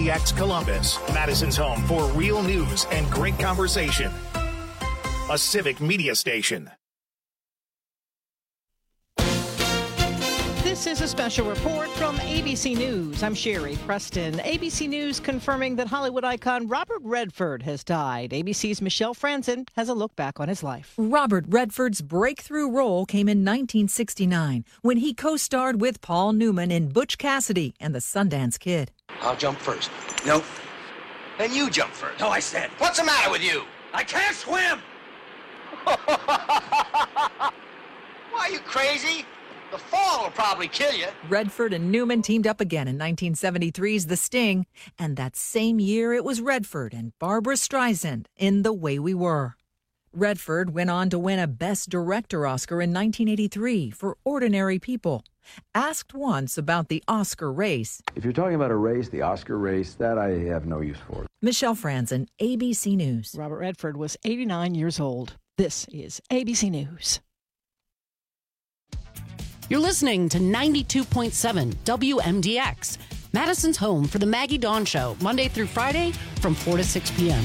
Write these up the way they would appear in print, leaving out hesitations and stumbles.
WMDX Columbus, Madison's home for real news and great conversation. A civic media station. This is a special report from ABC News. I'm Sherry Preston. ABC News confirming that Hollywood icon Robert Redford has died. ABC's Michelle Franzen has a look back on his life. Robert Redford's breakthrough role came in 1969 when he co-starred with Paul Newman in Butch Cassidy and the Sundance Kid. I'll jump first. No. Then you jump first. No, I said. What's the matter with you? I can't swim. Why, are you crazy? The fall will probably kill you. Redford and Newman teamed up again in 1973's The Sting, and that same year it was Redford and Barbra Streisand in The Way We Were. Redford went on to win a Best Director Oscar in 1983 for Ordinary People. Asked once about the Oscar race. If you're talking about a race, the Oscar race, that I have no use for. Michelle Franzen, ABC News. Robert Redford was 89 years old. This is ABC News. You're listening to 92.7 WMDX, Madison's home for the Maggie Dawn Show, Monday through Friday from 4 to 6 p.m.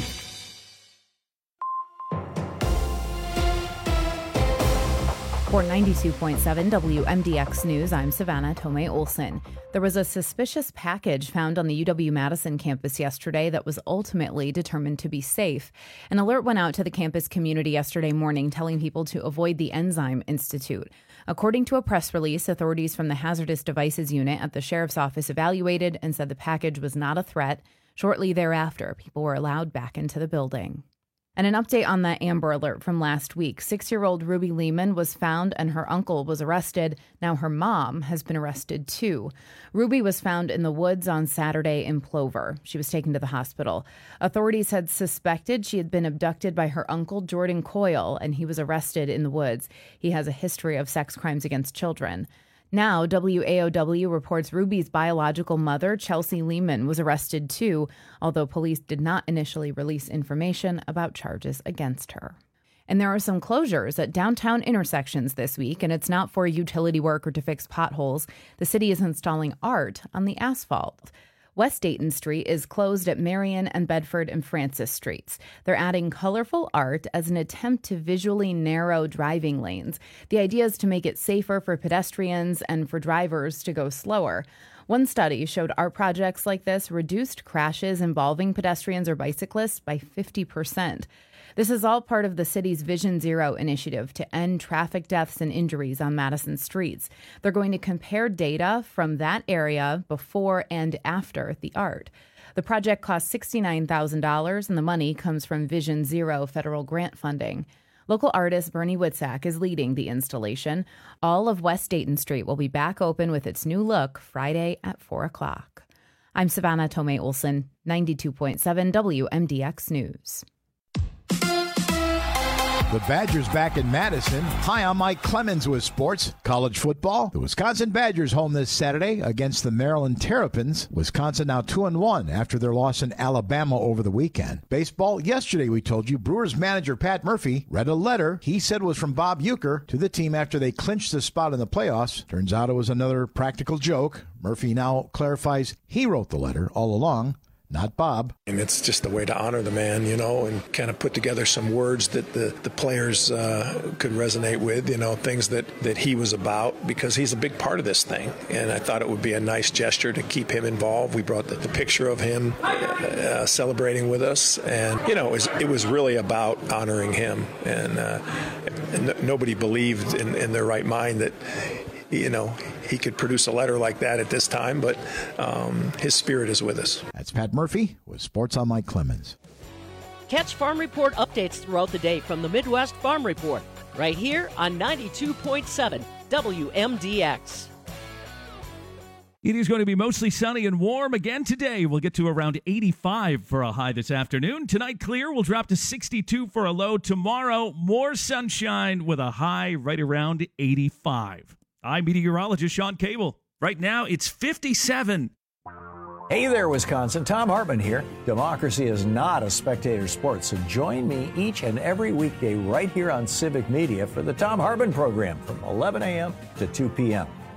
For 92.7 WMDX News, I'm Savannah Tomei Olson. There was a suspicious package found on the UW-Madison campus yesterday that was ultimately determined to be safe. An alert went out to the campus community yesterday morning telling people to avoid the Enzyme Institute. According to a press release, authorities from the Hazardous Devices Unit at the Sheriff's Office evaluated and said the package was not a threat. Shortly thereafter, people were allowed back into the building. And an update on the Amber Alert from last week. 6-year-old Ruby Lehman was found and her uncle was arrested. Now her mom has been arrested too. Ruby was found in the woods on Saturday in Plover. She was taken to the hospital. Authorities had suspected she had been abducted by her uncle, Jordan Coyle, and he was arrested in the woods. He has a history of sex crimes against children. Now, WAOW reports Ruby's biological mother, Chelsea Lehman, was arrested too, although police did not initially release information about charges against her. And there are some closures at downtown intersections this week, and it's not for utility work or to fix potholes. The city is installing art on the asphalt. West Dayton Street is closed at Marion and Bedford and Francis Streets. They're adding colorful art as an attempt to visually narrow driving lanes. The idea is to make it safer for pedestrians and for drivers to go slower. One study showed art projects like this reduced crashes involving pedestrians or bicyclists by 50%. This is all part of the city's Vision Zero initiative to end traffic deaths and injuries on Madison streets. They're going to compare data from that area before and after the art. The project costs $69,000, and the money comes from Vision Zero federal grant funding. Local artist Bernie Witzak is leading the installation. All of West Dayton Street will be back open with its new look Friday at 4 o'clock. I'm Savannah Tomei Olson, 92.7 WMDX News. The Badgers back in Madison. Hi, I'm Mike Clemens with sports. College football. The Wisconsin Badgers home this Saturday against the Maryland Terrapins. Wisconsin now 2-1 after their loss in Alabama over the weekend. Baseball. Yesterday we told you Brewers manager Pat Murphy read a letter he said was from Bob Uecker to the team after they clinched the spot in the playoffs. Turns out it was another practical joke. Murphy now clarifies he wrote the letter all along, not Bob. And it's just a way to honor the man, and kind of put together some words that the players could resonate with, things that he was about, because he's a big part of this thing. And I thought it would be a nice gesture to keep him involved. We brought the picture of him celebrating with us. And, it was really about honoring him. And nobody believed in their right mind that he could produce a letter like that at this time, but his spirit is with us. That's Pat Murphy with Sports on Mike Clemens. Catch Farm Report updates throughout the day from the Midwest Farm Report, right here on 92.7 WMDX. It is going to be mostly sunny and warm again today. We'll get to around 85 for a high this afternoon. Tonight, clear. We'll drop to 62 for a low. Tomorrow, more sunshine with a high right around 85. I'm meteorologist Sean Cable. Right now, it's 57. Hey there, Wisconsin. Tom Hartman here. Democracy is not a spectator sport, so join me each and every weekday right here on Civic Media for the Tom Hartman program from 11 a.m. to 2 p.m.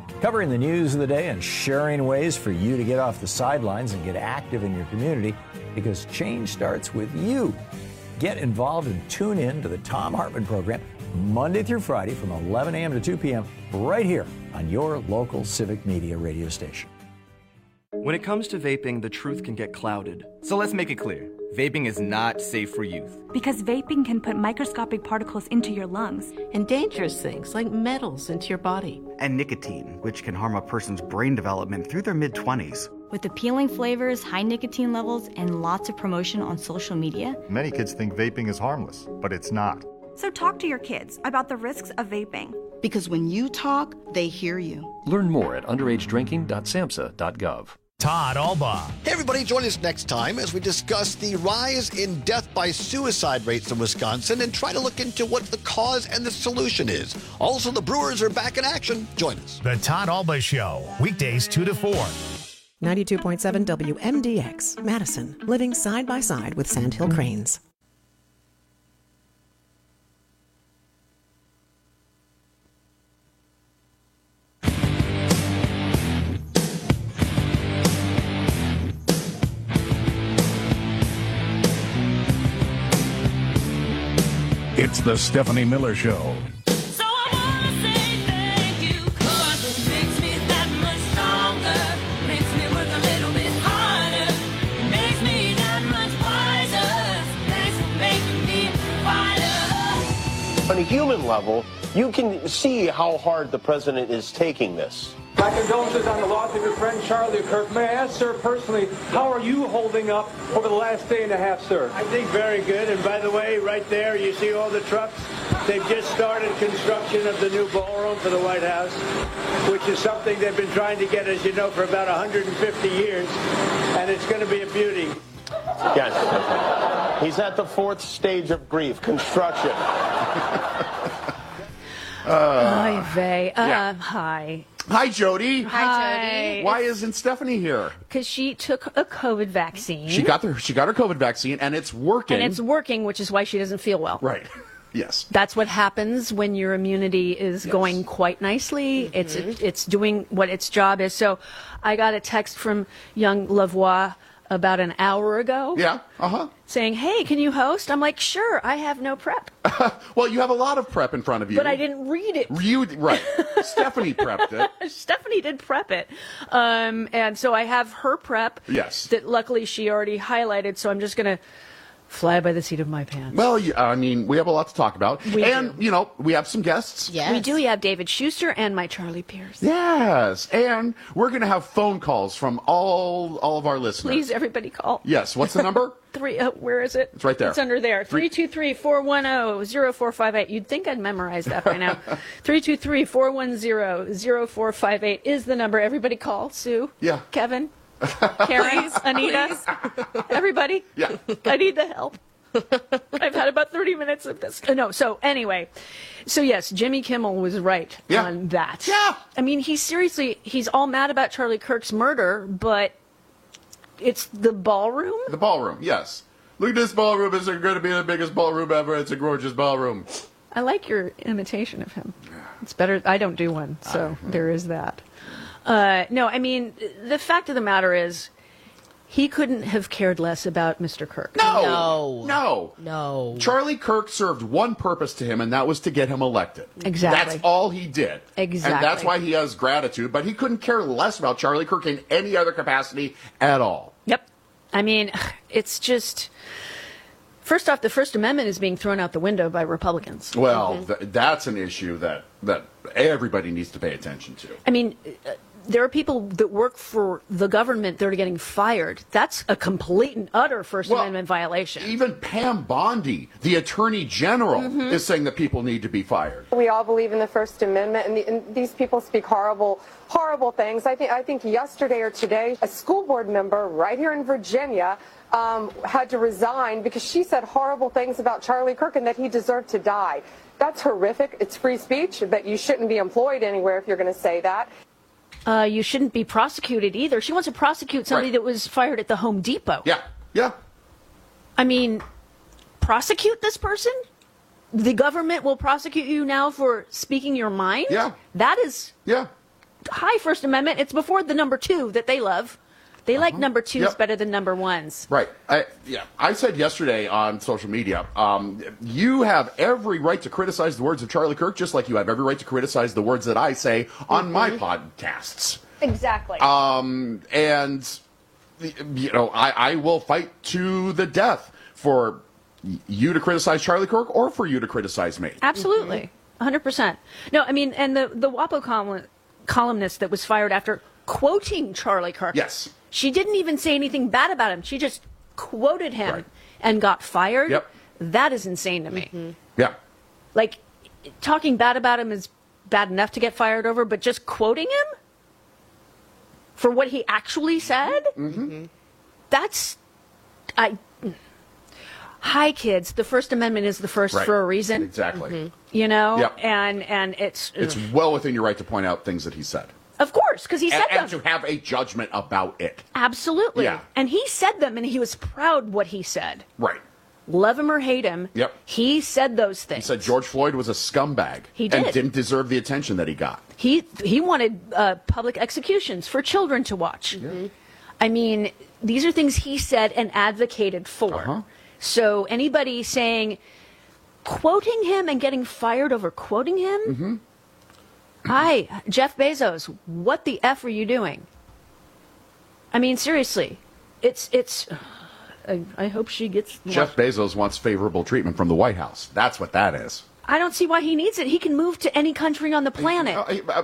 covering the news of the day and sharing ways for you to get off the sidelines and get active in your community, because change starts with you. Get involved and tune in to the Thom Hartmann program Monday through Friday from 11 a.m. to 2 p.m. right here on your local civic media radio station. When it comes to vaping, the truth can get clouded. So let's make it clear. Vaping is not safe for youth. Because vaping can put microscopic particles into your lungs. And dangerous things like metals into your body. And nicotine, which can harm a person's brain development through their mid-20s. With appealing flavors, high nicotine levels, and lots of promotion on social media. Many kids think vaping is harmless, but it's not. So talk to your kids about the risks of vaping. Because when you talk, they hear you. Learn more at underagedrinking.samhsa.gov. Todd Albaugh. Hey, everybody, join us next time as we discuss the rise in death by suicide rates in Wisconsin and try to look into what the cause and the solution is. Also, the Brewers are back in action. Join us. The Todd Albaugh Show, weekdays 2 to 4. 92.7 WMDX, Madison, living side by side with Sandhill Cranes. It's the Stephanie Miller Show. So I wanna say thank you, 'cause it makes me that much stronger, makes me work a little bit harder, makes me that much wiser. Thanks for making me fighter. On a human level, you can see how hard the president is taking this. My condolences on the loss of your friend Charlie Kirk. May I ask, sir, personally, how are you holding up over the last day and a half, sir? I think very good. And by the way, right there, you see all the trucks? They've just started construction of the new ballroom for the White House, which is something they've been trying to get, as you know, for about 150 years. And it's going to be a beauty. Yes. He's at the fourth stage of grief, construction. Hi, Vay. Yeah. Hi. Hi, Jody. Hi, Jody. Why isn't Stephanie here? Because she took a COVID vaccine. She got her COVID vaccine, and it's working. And it's working, which is why she doesn't feel well. Right. Yes. That's what happens when your immunity is going quite nicely. It's doing what its job is. So I got a text from young Lavoie about an hour ago. Yeah. Saying, hey, can you host? I'm like, sure, I have no prep. Well, you have a lot of prep in front of you. But I didn't read it. Right. Stephanie prepped it. Stephanie did prep it. And so I have her prep. Yes. That luckily she already highlighted, so I'm just going to fly by the seat of my pants. Well, I mean, we have a lot to talk about. We have some guests. Yes. We do. We have David Schuster and my Charlie Pierce. Yes. And we're going to have phone calls from all of our listeners. Please, everybody call. Yes. What's the number? Where is it? It's right there. It's under there. 323-410-0458. You'd think I'd memorize that by now. 323-410-0458 is the number. Everybody call. Sue. Yeah. Kevin. Karen. Anita. Everybody. Yeah. I need the help. I've had about 30 minutes of this. No. So anyway. So yes, Jimmy Kimmel was right on that. Yeah. I mean, he's all mad about Charlie Kirk's murder, but it's the ballroom? The ballroom, yes. Look at this ballroom. It's going to be the biggest ballroom ever. It's a gorgeous ballroom. I like your imitation of him. It's better. I don't do one, so there is that. No, I mean, the fact of the matter is, he couldn't have cared less about Mr. Kirk. No. Charlie Kirk served one purpose to him, and that was to get him elected. Exactly. That's all he did. Exactly. And that's why he has gratitude, but he couldn't care less about Charlie Kirk in any other capacity at all. Yep. I mean, it's just... First off, the First Amendment is being thrown out the window by Republicans. Well, that's an issue that everybody needs to pay attention to. I mean... There are people that work for the government that are getting fired. That's a complete and utter First Amendment violation. Even Pam Bondi, the Attorney General, is saying that people need to be fired. We all believe in the First Amendment, and these people speak horrible things. I think yesterday or today, a school board member right here in Virginia had to resign because she said horrible things about Charlie Kirk and that he deserved to die. That's horrific. It's free speech, but you shouldn't be employed anywhere if you're going to say that. You shouldn't be prosecuted either. She wants to prosecute somebody that was fired at the Home Depot. Yeah. I mean, prosecute this person? The government will prosecute you now for speaking your mind? Yeah. That is... Yeah. high First Amendment. It's before the number 2 that they love. They like number 2s better than number 1s. Right. I said yesterday on social media, you have every right to criticize the words of Charlie Kirk, just like you have every right to criticize the words that I say on my podcasts. Exactly. And, you know, I will fight to the death for you to criticize Charlie Kirk or for you to criticize me. Absolutely. 100%. No, I mean, and the WAPO columnist that was fired after quoting Charlie Kirk. Yes. She didn't even say anything bad about him. She just quoted him and got fired. Yep. That is insane to me. Yeah. Like, talking bad about him is bad enough to get fired over, but just quoting him for what he actually said? That's... Hi, kids. The First Amendment is the first for a reason. Exactly. You know? Yep. And it's well within your right to point out things that he said. Of course, because he said them. And to have a judgment about it. Absolutely. Yeah. And he said them, and he was proud what he said. Right. Love him or hate him. Yep. He said those He things. said George Floyd was a scumbag. He did. And didn't deserve the attention that he got. He wanted public executions for children to watch. I mean, these are things he said and advocated for. So anybody saying, quoting him and getting fired over quoting him? Hi, Jeff Bezos, what the F are you doing? I mean, seriously, it's. I hope she gets. Jeff Bezos wants favorable treatment from the White House. That's what that is. I don't see why he needs it. He can move to any country on the planet.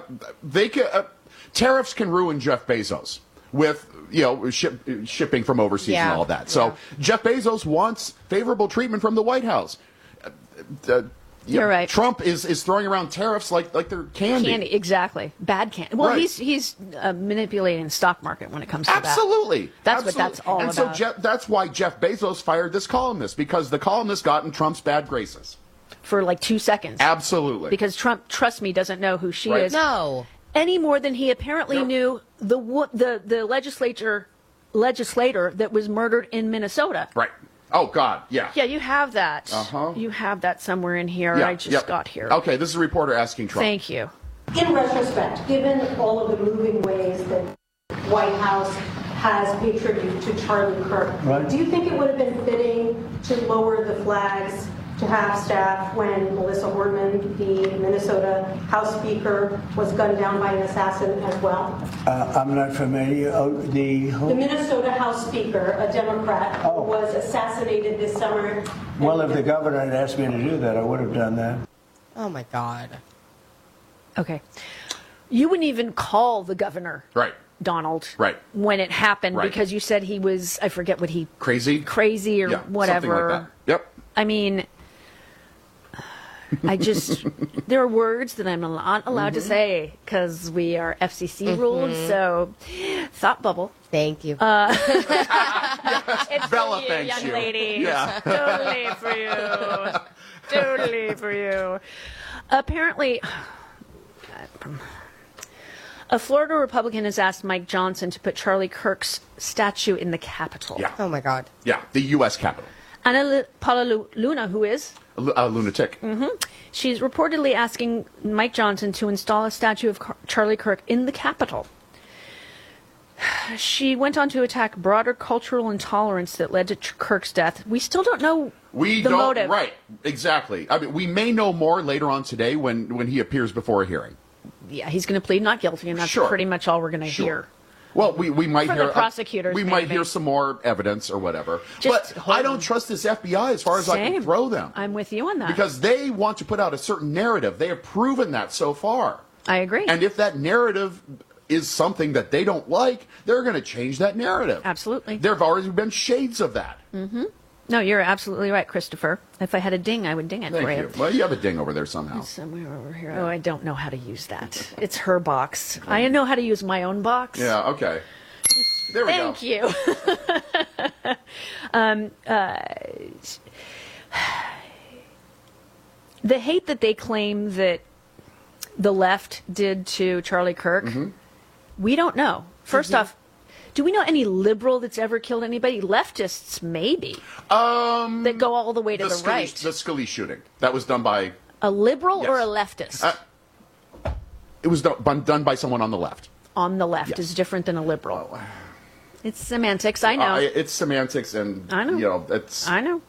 Tariffs can ruin Jeff Bezos with shipping from overseas and all that. So Jeff Bezos wants favorable treatment from the White House. You're right. Trump is throwing around tariffs like they're candy. Exactly. Bad candy. Well, he's manipulating the stock market when it comes to Absolutely. that. That's what that's all and about. So that's why Jeff Bezos fired this columnist, because the columnist got in Trump's bad graces. For like 2 seconds. Absolutely. Because Trump, trust me, doesn't know who she Right. is. No. Any more than he apparently knew the legislator that was murdered in Minnesota. Right. Oh, God, yeah. Yeah, you have that. You have that somewhere in here. Yeah, I just got here. Okay, this is a reporter asking Trump. Thank you. In retrospect, given all of the moving ways that White House has paid tribute to Charlie Kirk, do you think it would have been fitting to lower the flags to half-staff when Melissa Hortman, the Minnesota House Speaker, was gunned down by an assassin as well? I'm not familiar. The Minnesota House Speaker, a Democrat, was assassinated this summer. Well, if the governor had asked me to do that, I would have done that. Oh, my God. Okay. You wouldn't even call the governor. Right. Donald. Right. When it happened, Right. because you said he was, I forget what he... Crazy or whatever. Something like that. Yep. I mean... there are words that I'm not allowed to say because we are FCC rules. So, thought bubble. Thank you. It's Bella for you, thanks young you. lady. Yeah. Totally for you. Totally for you. Apparently, a Florida Republican has asked Mike Johnson to put Charlie Kirk's statue in the Capitol. Yeah. Oh, my God. Yeah, the U.S. Capitol. Anna Paula Luna, who is... A lunatic. She's reportedly asking Mike Johnson to install a statue of Charlie Kirk in the Capitol. She went on to attack broader cultural intolerance that led to Kirk's death. We still don't know the motive. Right, exactly. I mean, we may know more later on today when he appears before a hearing. Yeah, he's going to plead not guilty, and that's pretty much all we're going to hear. Well, we might For hear the prosecutors, we might maybe. hear some more evidence or whatever. Just But I don't trust this FBI as far as I can Same. throw them, I'm with you on that. because they want to put out a certain narrative. They have proven that so far. I agree. And if that narrative is something that they don't like, they're going to change that narrative. Absolutely. There have already been shades of that. No, you're absolutely right, Christopher. If I had a ding, I would ding it Thank for you. Well, you have a ding over there somehow. It's somewhere over here. Oh, I don't know how to use that. It's her box. I know how to use my own box. Yeah, okay. There we go. Thank you. The hate that they claim that the left did to Charlie Kirk, we don't know. First off, do we know any liberal that's ever killed anybody? Leftists, maybe. That go all the way to the Scalise, right. The Scalise shooting. That was done by... A liberal Yes. or a leftist? It was done by someone on the left. On the left is different than a liberal. It's semantics. I know. It's semantics, and I know. It's. I know.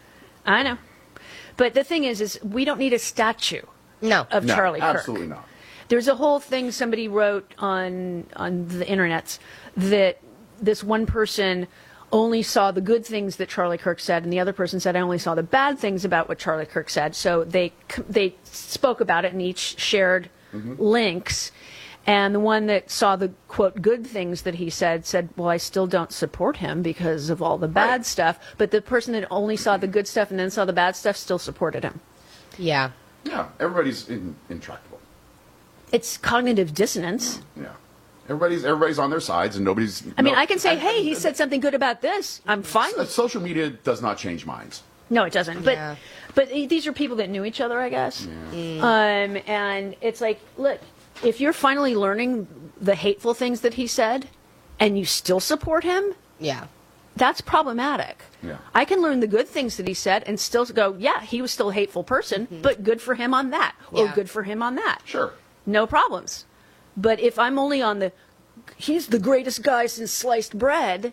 But the thing is we don't need a statue. Of Charlie Kirk. Absolutely not. There's a whole thing somebody wrote on the internet that this one person only saw the good things that Charlie Kirk said, and the other person said, I only saw the bad things about what Charlie Kirk said. So they spoke about it and each shared links. And the one that saw the, quote, good things that he said, well, I still don't support him because of all the bad stuff. But the person that only saw the good stuff and then saw the bad stuff still supported him. Yeah. Yeah, everybody's intractable. It's cognitive dissonance. Yeah. Everybody's on their sides, and nobody's... I mean, I can say, hey, he said something good about this. I'm fine. Social media does not change minds. No, it doesn't. But these are people that knew each other, I guess. Yeah. And it's like, look, if you're finally learning the hateful things that he said, and you still support him, that's problematic. Yeah. I can learn the good things that he said and still go, yeah, he was still a hateful person, but good for him on that, or good for him on that. Sure. No problems. But if I'm only on he's the greatest guy since sliced bread,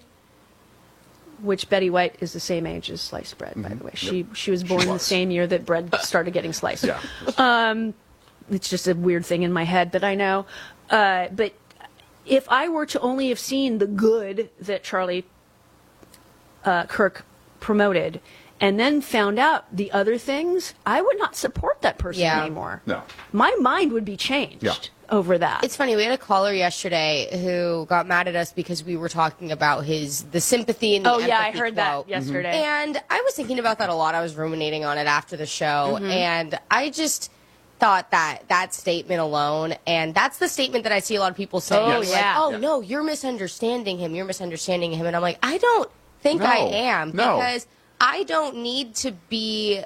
which Betty White is the same age as sliced bread, by the way. She was born in the same year that bread started getting sliced. Yeah. It's just a weird thing in my head that I know. But if I were to only have seen the good that Charlie Kirk promoted and then found out the other things, I would not support that person anymore. No. My mind would be changed over that. It's funny, we had a caller yesterday who got mad at us because we were talking about the sympathy and the empathy I heard quote. that yesterday. And I was thinking about that a lot. I was ruminating on it after the show, and I just thought that statement alone, and that's the statement that I see a lot of people saying. No, you're misunderstanding him, and I'm like, I don't think I am, because I don't need to be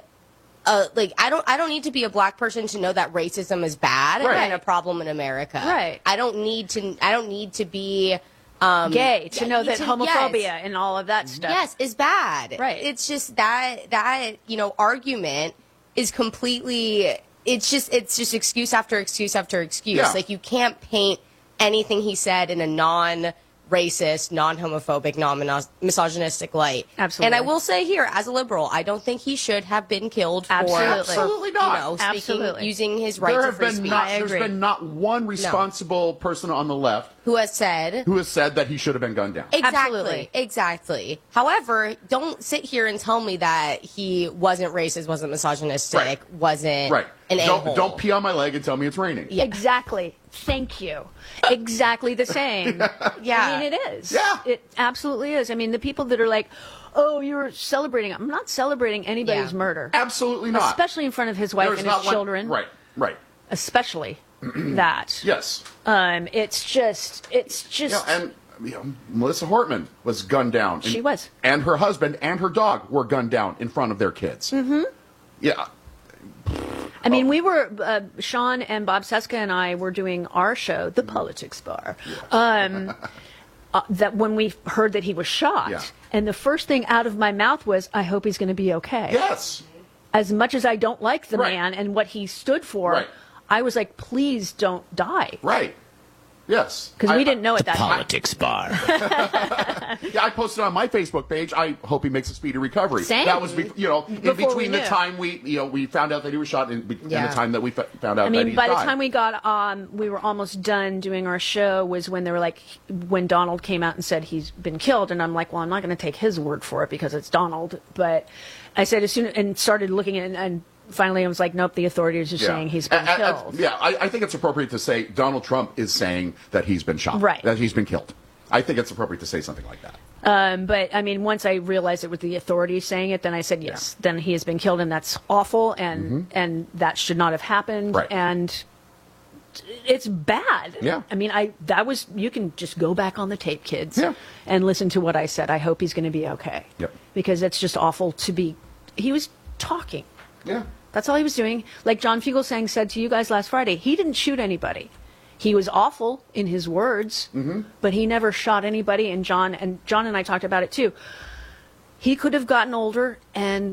I don't need to be a black person to know that racism is bad and a problem in America. Right. I don't need to be gay to know that homophobia and all of that stuff is bad. Right. It's just that argument is completely it's just excuse after excuse after excuse. Yeah. Like, you can't paint anything he said in a non-racist, non-homophobic, non-misogynistic light. Absolutely. And I will say here, as a liberal, I don't think he should have been killed Absolutely not. Using his right to free speech. There's been not one responsible person on the left who has said that he should have been gunned down. Exactly. However, don't sit here and tell me that he wasn't racist, wasn't misogynistic, wasn't an a-hole. Don't pee on my leg and tell me it's raining. Yeah. Exactly. Thank you. Exactly the same. I mean, it is. Yeah. It absolutely is. I mean, the people that are like, oh, you're celebrating. I'm not celebrating anybody's murder. Absolutely not. Especially in front of his wife and his children. Right. Especially that. Yes. It's just. And Melissa Hortman was gunned down. She was. And her husband and her dog were gunned down in front of their kids. Mm-hmm. Yeah. I mean, we were, Sean and Bob Seska and I were doing our show, The Politics Bar, that when we heard that he was shot, and the first thing out of my mouth was, I hope he's going to be okay. Yes. As much as I don't like the man and what he stood for, I was like, please don't die. Right. Yes. Because we didn't know at that time. Politics Bar. I posted on my Facebook page, I hope he makes a speedy recovery. Same. That was, in between the time we found out that he was shot and the time that we found out that he died. By the time we were almost done doing our show was when they were like, when Donald came out and said he's been killed, and I'm like, well, I'm not going to take his word for it because it's Donald. But I said and started looking at and finally I was like, nope, the authorities are saying he's been killed. I think it's appropriate to say Donald Trump is saying that he's been shot. Right. That he's been killed. I think it's appropriate to say something like that. But I mean, once I realized it was the authorities saying it, then I said, yes, then he has been killed, and that's awful, and that should not have happened. Right. And it's bad. Yeah. I mean, you can just go back on the tape, kids, and listen to what I said. I hope he's going to be okay. Yep. Because it's just awful he was talking. Yeah. That's all he was doing. Like John Fugelsang said to you guys last Friday, he didn't shoot anybody. He was awful in his words, but he never shot anybody. And John and I talked about it too. He could have gotten older and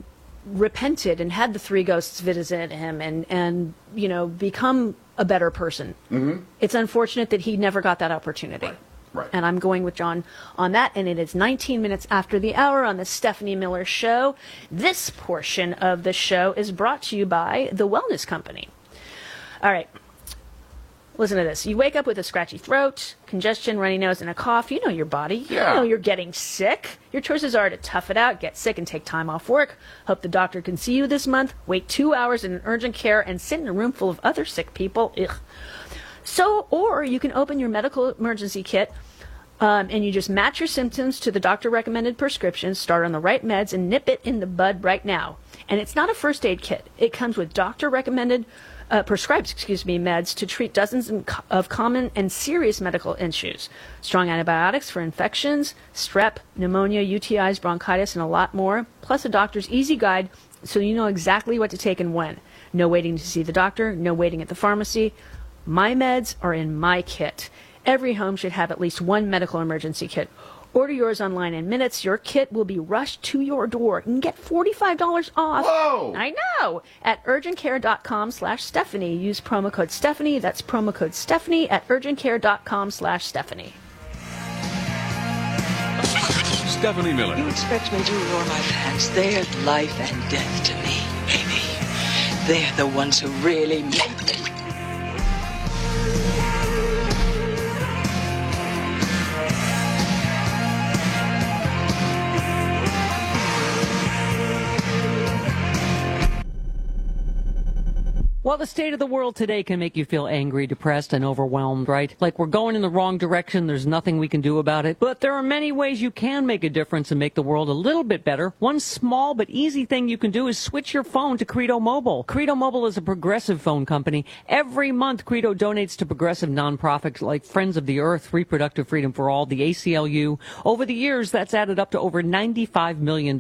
repented and had the 3 ghosts visit him and become a better person. Mm-hmm. It's unfortunate that he never got that opportunity. Right. And I'm going with John on that. And it is 19 minutes after the hour on the Stephanie Miller Show. This portion of the show is brought to you by The Wellness Company. All right. Listen to this. You wake up with a scratchy throat, congestion, runny nose, and a cough. You know your body. Yeah. You know you're getting sick. Your choices are to tough it out, get sick, and take time off work. Hope the doctor can see you this month. Wait 2 hours in an urgent care and sit in a room full of other sick people. Ugh. So, or you can open your medical emergency kit and you just match your symptoms to the doctor-recommended prescription, start on the right meds, and nip it in the bud right now. And it's not a first aid kit. It comes with doctor-recommended prescribed meds to treat dozens of common and serious medical issues. Strong antibiotics for infections, strep, pneumonia, UTIs, bronchitis, and a lot more. Plus a doctor's easy guide so you know exactly what to take and when. No waiting to see the doctor, no waiting at the pharmacy. My meds are in my kit. Every home should have at least one medical emergency kit. Order yours online in minutes. Your kit will be rushed to your door. You can get $45 off. Whoa! I know! At urgentcare.com/Stephanie. Use promo code Stephanie. That's promo code Stephanie at urgentcare.com/Stephanie. Stephanie Miller. You expect me to ignore my pants? They're life and death to me, baby. They're the ones who really make me. Well, the state of the world today can make you feel angry, depressed, and overwhelmed, right? Like we're going in the wrong direction, there's nothing we can do about it. But there are many ways you can make a difference and make the world a little bit better. One small but easy thing you can do is switch your phone to Credo Mobile. Credo Mobile is a progressive phone company. Every month, Credo donates to progressive nonprofits like Friends of the Earth, Reproductive Freedom for All, the ACLU. Over the years, that's added up to over $95 million.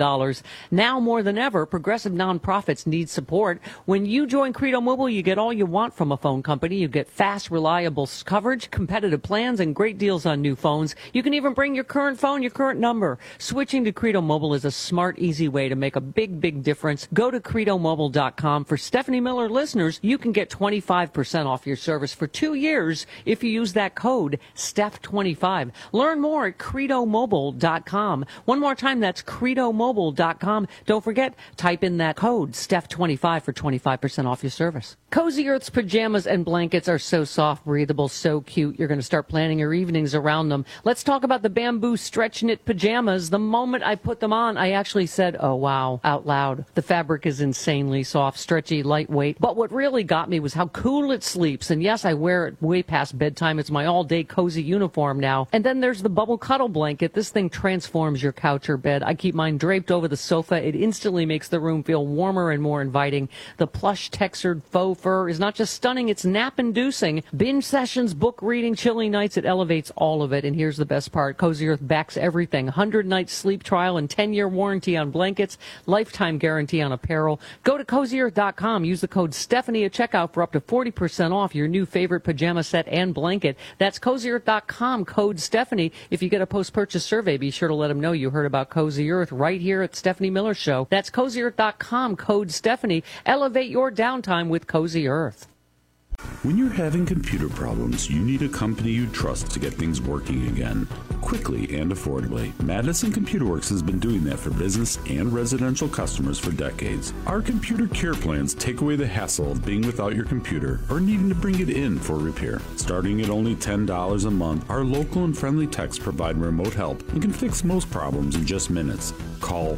Now more than ever, progressive nonprofits need support. When you join Credo Mobile, you get all you want from a phone company. You get fast, reliable coverage, competitive plans, and great deals on new phones. You can even bring your current phone, your current number. Switching to Credo Mobile is a smart, easy way to make a big, big difference. Go to CredoMobile.com. For Stephanie Miller listeners, you can get 25% off your service for 2 years if you use that code, STEPH25. Learn more at CredoMobile.com. One more time, that's CredoMobile.com. Don't forget, type in that code, STEPH25 for 25% off your service. Cozy Earth's pajamas and blankets are so soft, breathable, so cute. You're going to start planning your evenings around them. Let's talk about the bamboo stretch knit pajamas. The moment I put them on, I actually said, oh, wow, out loud. The fabric is insanely soft, stretchy, lightweight. But what really got me was how cool it sleeps. And yes, I wear it way past bedtime. It's my all-day cozy uniform now. And then there's the bubble cuddle blanket. This thing transforms your couch or bed. I keep mine draped over the sofa. It instantly makes the room feel warmer and more inviting. The plush textured faux fur is not just stunning, it's nap-inducing. Binge sessions, book reading, chilly nights, it elevates all of it. And here's the best part. Cozy Earth backs everything. 100-night sleep trial and 10-year warranty on blankets, lifetime guarantee on apparel. Go to CozyEarth.com. Use the code Stephanie at checkout for up to 40% off your new favorite pajama set and blanket. That's CozyEarth.com, code Stephanie. If you get a post-purchase survey, be sure to let them know you heard about Cozy Earth right here at Stephanie Miller Show. That's CozyEarth.com, code Stephanie. Elevate your downtime with Cozy Earth. When you're having computer problems, you need a company you trust to get things working again, quickly and affordably. Madison Computer Works has been doing that for business and residential customers for decades. Our computer care plans take away the hassle of being without your computer or needing to bring it in for repair. Starting at only $10 a month, our local and friendly techs provide remote help and can fix most problems in just minutes. Call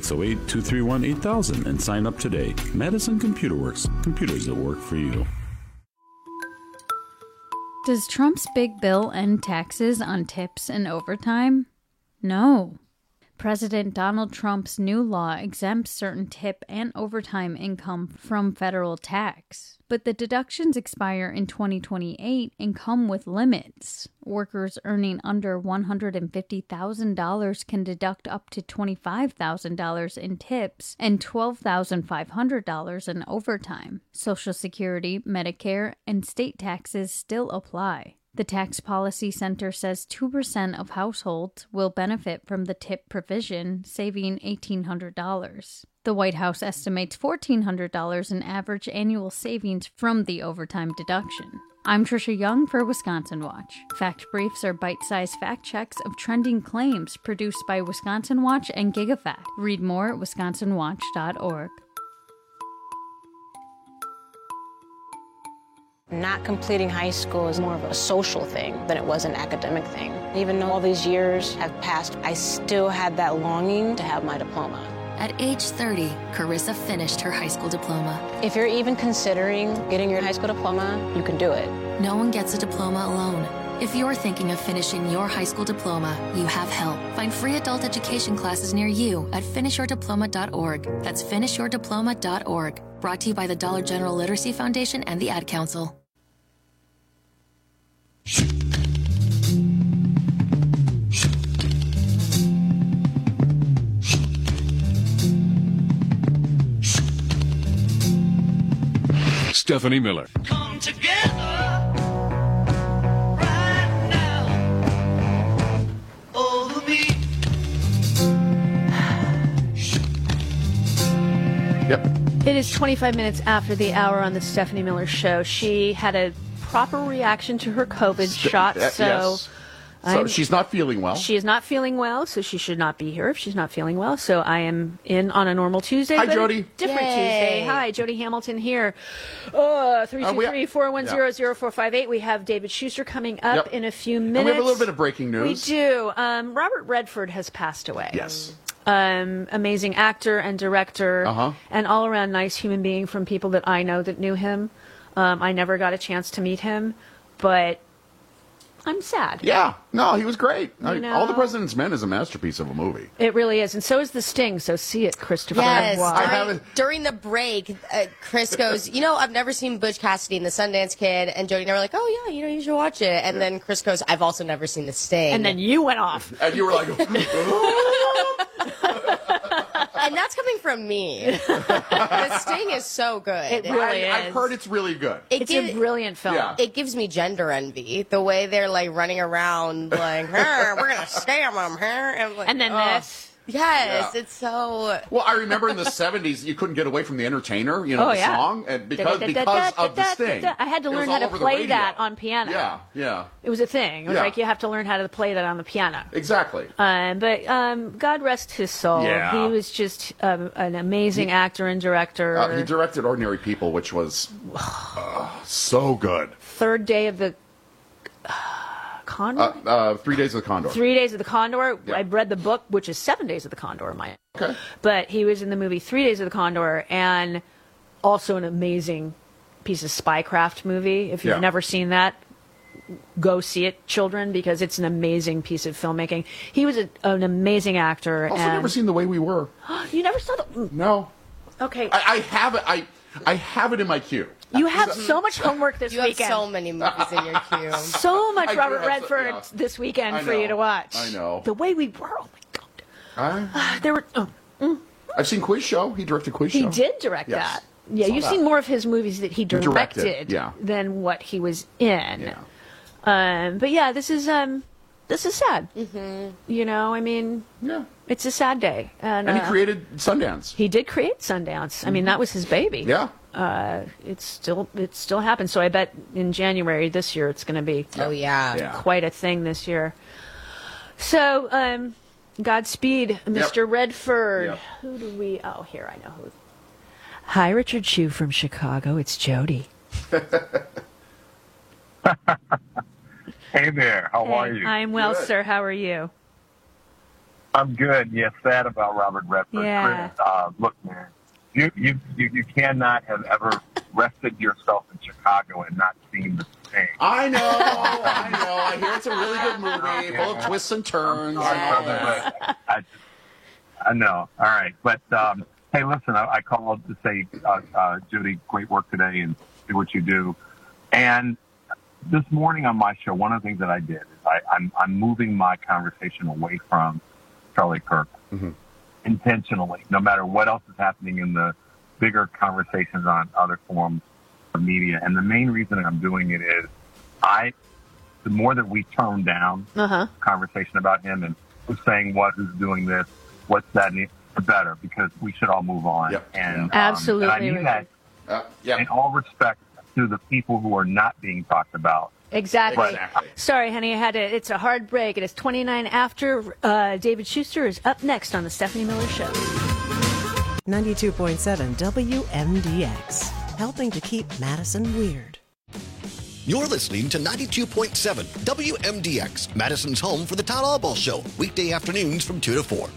608-231-8000 and sign up today. Madison Computer Works, computers that work for you. Does Trump's big bill end taxes on tips and overtime? No. President Donald Trump's new law exempts certain tip and overtime income from federal tax. But the deductions expire in 2028 and come with limits. Workers earning under $150,000 can deduct up to $25,000 in tips and $12,500 in overtime. Social Security, Medicare, and state taxes still apply. The Tax Policy Center says 2% of households will benefit from the tip provision, saving $1,800. The White House estimates $1,400 in average annual savings from the overtime deduction. I'm Trisha Young for Wisconsin Watch. Fact Briefs are bite-sized fact checks of trending claims produced by Wisconsin Watch and GigaFact. Read more at wisconsinwatch.org. Not completing high school is more of a social thing than it was an academic thing. Even though all these years have passed, I still had that longing to have my diploma. At age 30, Carissa finished her high school diploma. If you're even considering getting your high school diploma, you can do it. No one gets a diploma alone. If you're thinking of finishing your high school diploma, you have help. Find free adult education classes near you at finishyourdiploma.org. That's finishyourdiploma.org. Brought to you by the Dollar General Literacy Foundation and the Ad Council. Stephanie Miller. Come together right now over me. Yep. It is 25 minutes after the hour on the Stephanie Miller Show. She had a proper reaction to her COVID shot, so... Yes. So she's not feeling well. She is not feeling well, so she should not be here if she's not feeling well. So I am in on a normal Tuesday. Hi, but Jody. a different Yay. Tuesday. Hi, Jody Hamilton here. 323-410-0458. We have David Schuster coming up in a few minutes. And we have a little bit of breaking news. We do. Robert Redford has passed away. Yes. Amazing actor and director, and all-around nice human being from people that I know that knew him. I never got a chance to meet him, but I'm sad. Yeah. No, he was great. You know? All the President's Men is a masterpiece of a movie. It really is, and so is The Sting, so see it, Christopher. Yes, during the break, Chris goes, I've never seen Butch Cassidy and the Sundance Kid, and Jody and I were like, oh yeah, you should watch it. And then Chris goes, I've also never seen The Sting. And then you went off. And you were like, and that's coming from me. The Sting is so good. It really is. I've heard it's really good. It's a brilliant film. Yeah. It gives me gender envy. The way they're like running around like, we're going to scam them. And then this. Yes, Yeah. it's so... Well, I remember in the 70s, you couldn't get away from The Entertainer, the song, and because of the Sting. I had to It was learn how all to over the play radio. that on piano. Yeah. It was a thing. It was Yeah. like you have to learn how to play that on the piano. Exactly. But God rest his soul. Yeah. He was just an amazing actor and director. He directed Ordinary People, which was so good. Third Day of the Condor? 3 Days of the Condor. 3 Days of the Condor. Yeah. I read the book, which is 7 Days of the Condor. Okay. But he was in the movie 3 Days of the Condor, and also an amazing piece of spycraft movie. If you've never seen that, go see it, children, because it's an amazing piece of filmmaking. He was an amazing actor. Also, and never seen The Way We Were. You never saw the... No. Okay. I have it. I have it in my queue. You have so much homework this weekend. You have so many movies in your queue. So much I do Robert have Redford this weekend I for you know. to watch. I know. The Way We Were. Oh my God. There were. I've seen Quiz Show. He directed Quiz Show. He did direct Yes. that. Yeah, Saw you've that. seen more of his movies that he directed yeah. than what he was in. But yeah, this is sad. Mm-hmm. I mean, it's a sad day. And he created Sundance. He did create Sundance. I mean, that was his baby. Yeah. It still happens. So I bet in January this year it's going to be quite a thing this year. So Godspeed, Mr. Redford. Yep. Who do we? Oh, here I know who. Hi, Richard Shue from Chicago. It's Jody. Hey there. How are you? I'm well, sir. How are you? I'm good. Yeah, sad about Robert Redford. Yeah. Look, man, you cannot have ever rested yourself in Chicago and not seen the Sting. I know. I hear it's a really good movie, full of twists and turns. I know. All right, but hey, listen, I called to say, Judy, great work today, and do what you do. And this morning on my show, one of the things that I did is I'm moving my conversation away from Charlie Kirk intentionally, no matter what else is happening in the bigger conversations on other forms of media. And the main reason I'm doing it is I the more that we tone down conversation about him and who's saying what, who's doing this, what's that, the better, because we should all move on. Yep. And Absolutely, and I mean that in all respect to the people who are not being talked about. Exactly. Sorry, honey, it's a hard break. It is 29 after. David Schuster is up next on the Stephanie Miller Show. 92.7 WMDX, helping to keep Madison weird. You're listening to 92.7 WMDX, Madison's home for the Todd Albaugh Show, weekday afternoons from 2 to 4.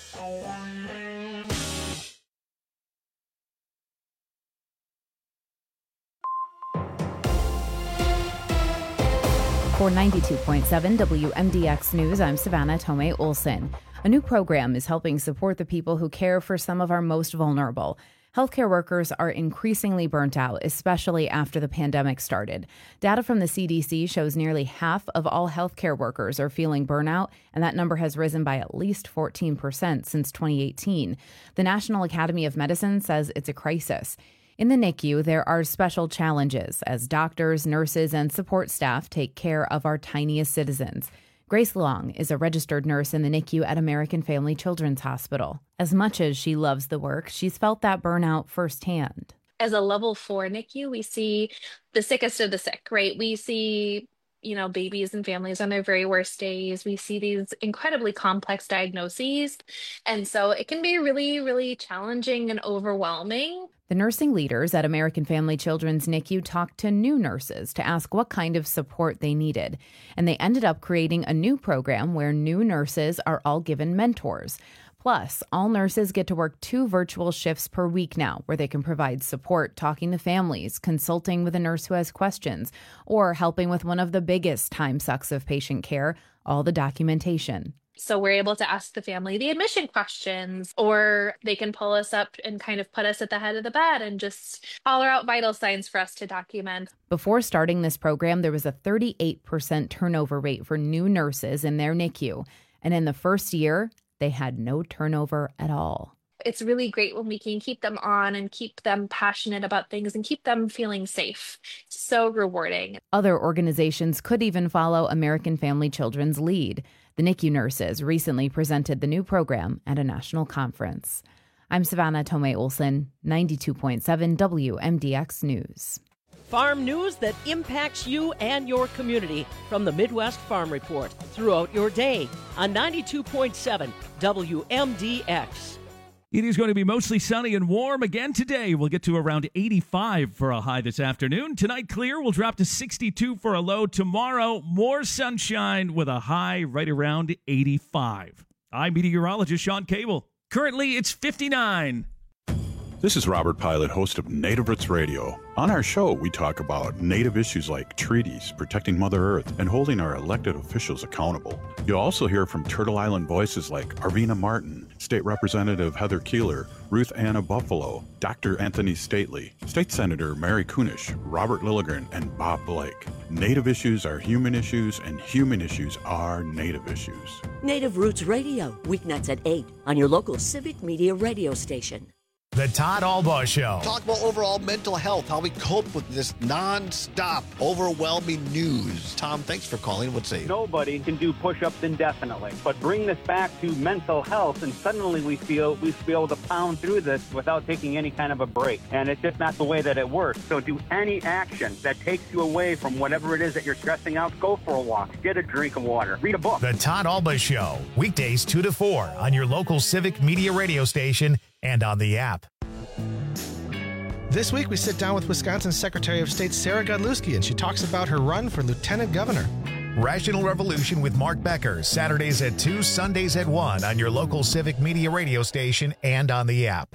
For 92.7 WMDX News, I'm Savannah Tomei Olsen. A new program is helping support the people who care for some of our most vulnerable. Healthcare workers are increasingly burnt out, especially after the pandemic started. Data from the CDC shows nearly half of all healthcare workers are feeling burnout, and that number has risen by at least 14% since 2018. The National Academy of Medicine says it's a crisis. In the NICU, there are special challenges as doctors, nurses, and support staff take care of our tiniest citizens. Grace Long is a registered nurse in the NICU at American Family Children's Hospital. As much as she loves the work, she's felt that burnout firsthand. As a level 4 NICU, we see the sickest of the sick, right? We see, babies and families on their very worst days. We see these incredibly complex diagnoses. And so it can be really, really challenging and overwhelming. The nursing leaders at American Family Children's NICU talked to new nurses to ask what kind of support they needed. And they ended up creating a new program where new nurses are all given mentors. Plus, all nurses get to work 2 virtual shifts per week now, where they can provide support, talking to families, consulting with a nurse who has questions, or helping with one of the biggest time sucks of patient care, all the documentation. So we're able to ask the family the admission questions, or they can pull us up and kind of put us at the head of the bed and just holler out vital signs for us to document. Before starting this program, there was a 38% turnover rate for new nurses in their NICU. And in the first year, they had no turnover at all. It's really great when we can keep them on and keep them passionate about things and keep them feeling safe. It's so rewarding. Other organizations could even follow American Family Children's lead. The NICU nurses recently presented the new program at a national conference. I'm Savannah Tomei Olsen, 92.7 WMDX News. Farm news that impacts you and your community from the Midwest Farm Report throughout your day on 92.7 WMDX. It is going to be mostly sunny and warm again today. We'll get to around 85 for a high this afternoon. Tonight, clear. We'll drop to 62 for a low. Tomorrow, more sunshine with a high right around 85. I'm meteorologist Sean Cable. Currently, it's 59. This is Robert Pilot, host of Native Roots Radio. On our show, we talk about Native issues like treaties, protecting Mother Earth, and holding our elected officials accountable. You'll also hear from Turtle Island voices like Arvina Martin, State Representative Heather Keeler, Ruth Anna Buffalo, Dr. Anthony Stately, State Senator Mary Kunish, Robert Lilligren, and Bob Blake. Native issues are human issues, and human issues are Native issues. Native Roots Radio, weeknights at 8 on your local Civic Media radio station. The Todd Albaugh Show. Talk about overall mental health, how we cope with this non-stop, overwhelming news. Tom, thanks for calling. What's say? Nobody can do push-ups indefinitely, but bring this back to mental health, and suddenly we feel we should be able to pound through this without taking any kind of a break. And it's just not the way that it works. So do any action that takes you away from whatever it is that you're stressing out. Go for a walk. Get a drink of water. Read a book. The Todd Albaugh Show. Weekdays 2 to 4 on your local Civic Media radio station and on the app. This week, we sit down with Wisconsin Secretary of State Sarah Godlewski, and she talks about her run for lieutenant governor. Rational Revolution with Mark Becker, Saturdays at 2, Sundays at 1 on your local Civic Media radio station and on the app.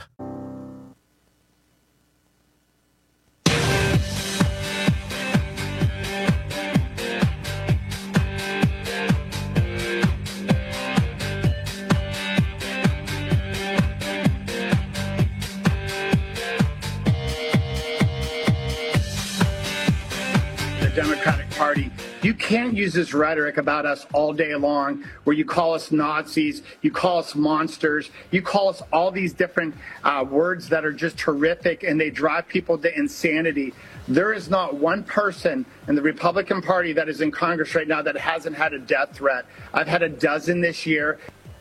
Democratic Party, you can't use this rhetoric about us all day long where you call us Nazis, you call us monsters, you call us all these different words that are just horrific and they drive people to insanity. There is not one person in the Republican Party that is in Congress right now that hasn't had a death threat. I've had a dozen this year.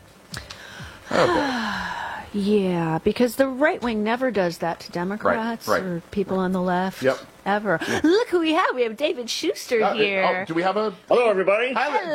Yeah, because the right wing never does that to Democrats or people on the left. Ever. Look who we have. We have David Schuster here. Do we have a... Hello, everybody.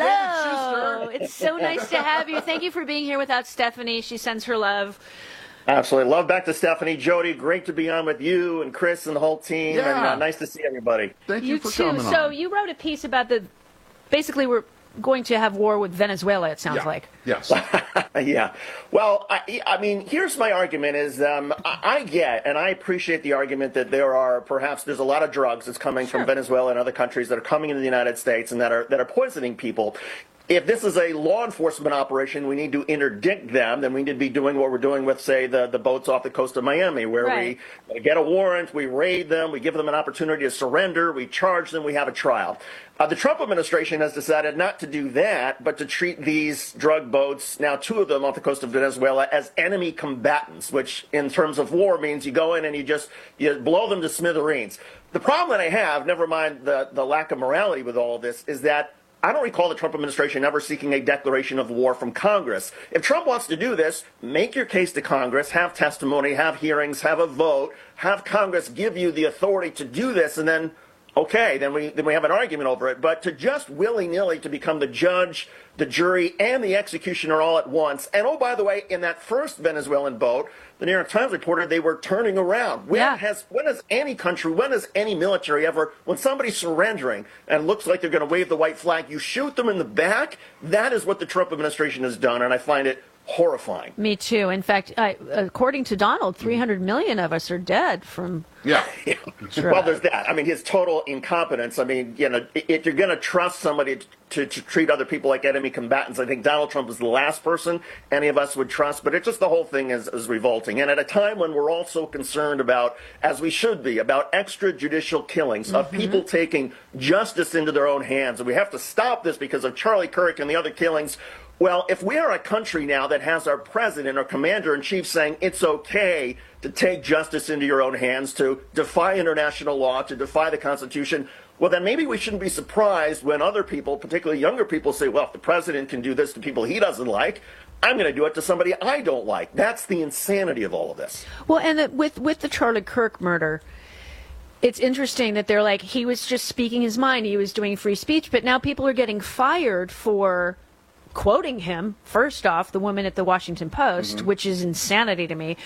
Hello. It's so nice to have you. Thank you for being here without Stephanie. She sends her love. Absolutely. Love back to Stephanie. Jody, great to be on with you and Chris and the whole team. Yeah. And nice to see everybody. Thank You for too. coming on. So you wrote a piece about basically we're going to have war with Venezuela, it sounds like. Yes. Yeah. Well, I mean, here's my argument is I get and I appreciate the argument that there's a lot of drugs that's coming from Venezuela and other countries that are coming into the United States and that are poisoning people. If this is a law enforcement operation, we need to interdict them, then we need to be doing what we're doing with, say, the boats off the coast of Miami, where we get a warrant, we raid them, we give them an opportunity to surrender, we charge them, we have a trial. The Trump administration has decided not to do that, but to treat these drug boats, now 2 of them off the coast of Venezuela, as enemy combatants, which in terms of war means you go in and you blow them to smithereens. The problem that I have, never mind the lack of morality with all of this, is that I don't recall the Trump administration ever seeking a declaration of war from Congress. If Trump wants to do this, make your case to Congress, have testimony, have hearings, have a vote, have Congress give you the authority to do this, and then, okay, then we have an argument over it. But to just willy-nilly to become the judge, the jury, and the executioner all at once, and oh, by the way, in that first Venezuelan boat, the New York Times reported they were turning around. When has any country, when has any military ever, when somebody's surrendering and looks like they're going to wave the white flag, you shoot them in the back? That is what the Trump administration has done, and I find it horrifying. Me too. In fact, according to Donald, 300 million of us are dead from... Yeah. Well, there's that. I mean, his total incompetence. I mean, if you're going to trust somebody to treat other people like enemy combatants, I think Donald Trump is the last person any of us would trust. But it's just the whole thing is revolting. And at a time when we're all so concerned about, as we should be, about extrajudicial killings of people taking justice into their own hands, and we have to stop this because of Charlie Kirk and the other killings. Well, if we are a country now that has our president or commander-in-chief saying it's okay to take justice into your own hands, to defy international law, to defy the Constitution, well, then maybe we shouldn't be surprised when other people, particularly younger people, say, well, if the president can do this to people he doesn't like, I'm going to do it to somebody I don't like. That's the insanity of all of this. Well, and with the Charlie Kirk murder, it's interesting that they're like, he was just speaking his mind, he was doing free speech, but now people are getting fired for quoting him. First off, the woman at the Washington Post, which is insanity to me.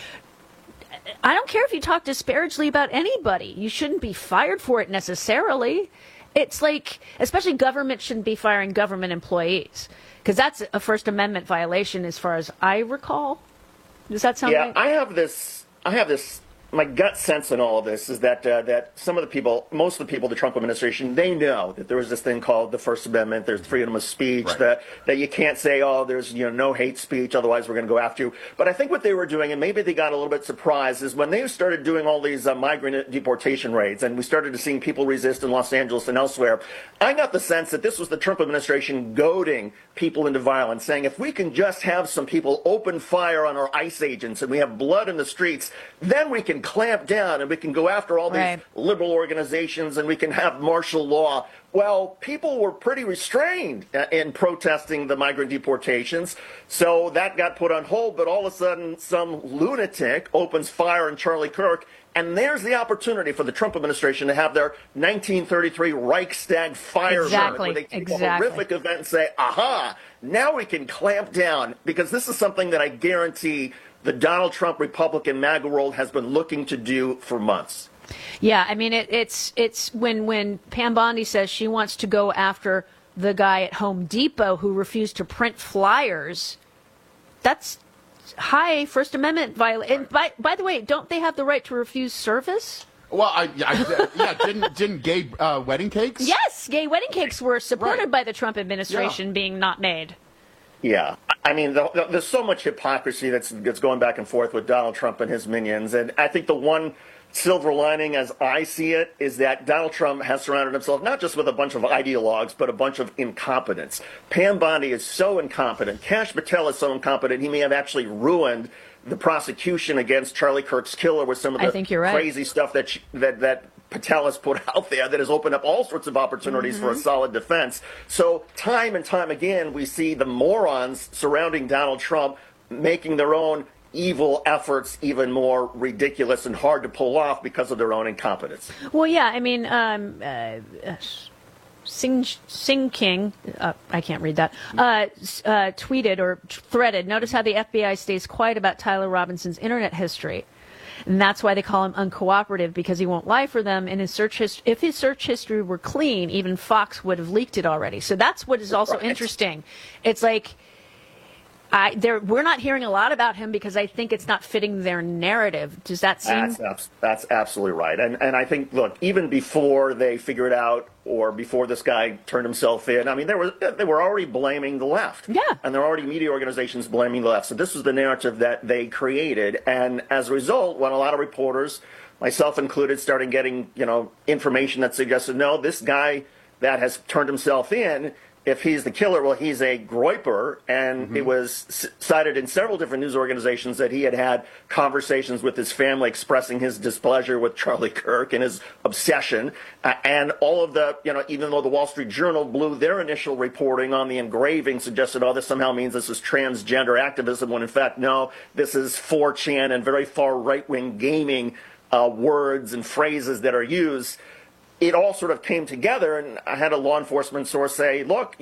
I don't care if you talk disparagingly about anybody. You shouldn't be fired for it necessarily. It's like, especially government shouldn't be firing government employees, because that's a First Amendment violation as far as I recall. Does that sound right? Yeah, I have this, my gut sense in all of this is that some of the people, most of the people, the Trump administration, they know that there was this thing called the First Amendment, there's freedom of speech, that you can't say, oh, there's no hate speech, otherwise we're going to go after you. But I think what they were doing, and maybe they got a little bit surprised, is when they started doing all these migrant deportation raids, and we started to seeing people resist in Los Angeles and elsewhere, I got the sense that this was the Trump administration goading people into violence, saying if we can just have some people open fire on our ICE agents and we have blood in the streets, then we can clamp down and we can go after all these liberal organizations and we can have martial law. Well, people were pretty restrained in protesting the migrant deportations, so that got put on hold, but all of a sudden some lunatic opens fire on Charlie Kirk, and there's the opportunity for the Trump administration to have their 1933 Reichstag fire moment, where they take a horrific event and say, aha, now we can clamp down, because this is something that I guarantee the Donald Trump Republican MAGA world has been looking to do for months. Yeah, I mean, it's when Pam Bondi says she wants to go after the guy at Home Depot who refused to print flyers, that's high First Amendment violation. And by the way, don't they have the right to refuse service? Well, didn't gay wedding cakes? Yes, gay wedding cakes were supported by the Trump administration being not made. Yeah. I mean, there's so much hypocrisy that's going back and forth with Donald Trump and his minions. And I think the one silver lining, as I see it, is that Donald Trump has surrounded himself not just with a bunch of ideologues, but a bunch of incompetents. Pam Bondi is so incompetent. Kash Patel is so incompetent, he may have actually ruined the prosecution against Charlie Kirk's killer with some of the crazy stuff that Patel has put out there that has opened up all sorts of opportunities for a solid defense. So time and time again, we see the morons surrounding Donald Trump making their own evil efforts even more ridiculous and hard to pull off because of their own incompetence. Well, yeah, I mean, Sing King, I can't read that, tweeted or threaded, notice how the FBI stays quiet about Tyler Robinson's internet history. And that's why they call him uncooperative, because he won't lie for them. And if his search history were clean, even Fox would have leaked it already. So that's what is also interesting. It's like, we're not hearing a lot about him because I think it's not fitting their narrative. Does that seem? That's absolutely right. And I think, look, even before they figured out, or before this guy turned himself in, I mean, they were already blaming the left. Yeah. And there are already media organizations blaming the left. So this was the narrative that they created. And as a result, when a lot of reporters, myself included, started getting, information that suggested, no, this guy that has turned himself in, if he's the killer, well, he's a groyper, and it was cited in several different news organizations that he had conversations with his family expressing his displeasure with Charlie Kirk and his obsession, and all of the, even though the Wall Street Journal blew their initial reporting on the engraving, suggested, oh, this somehow means this is transgender activism, when in fact, no, this is 4chan and very far right-wing gaming words and phrases that are used. It all sort of came together, and I had a law enforcement source say, look,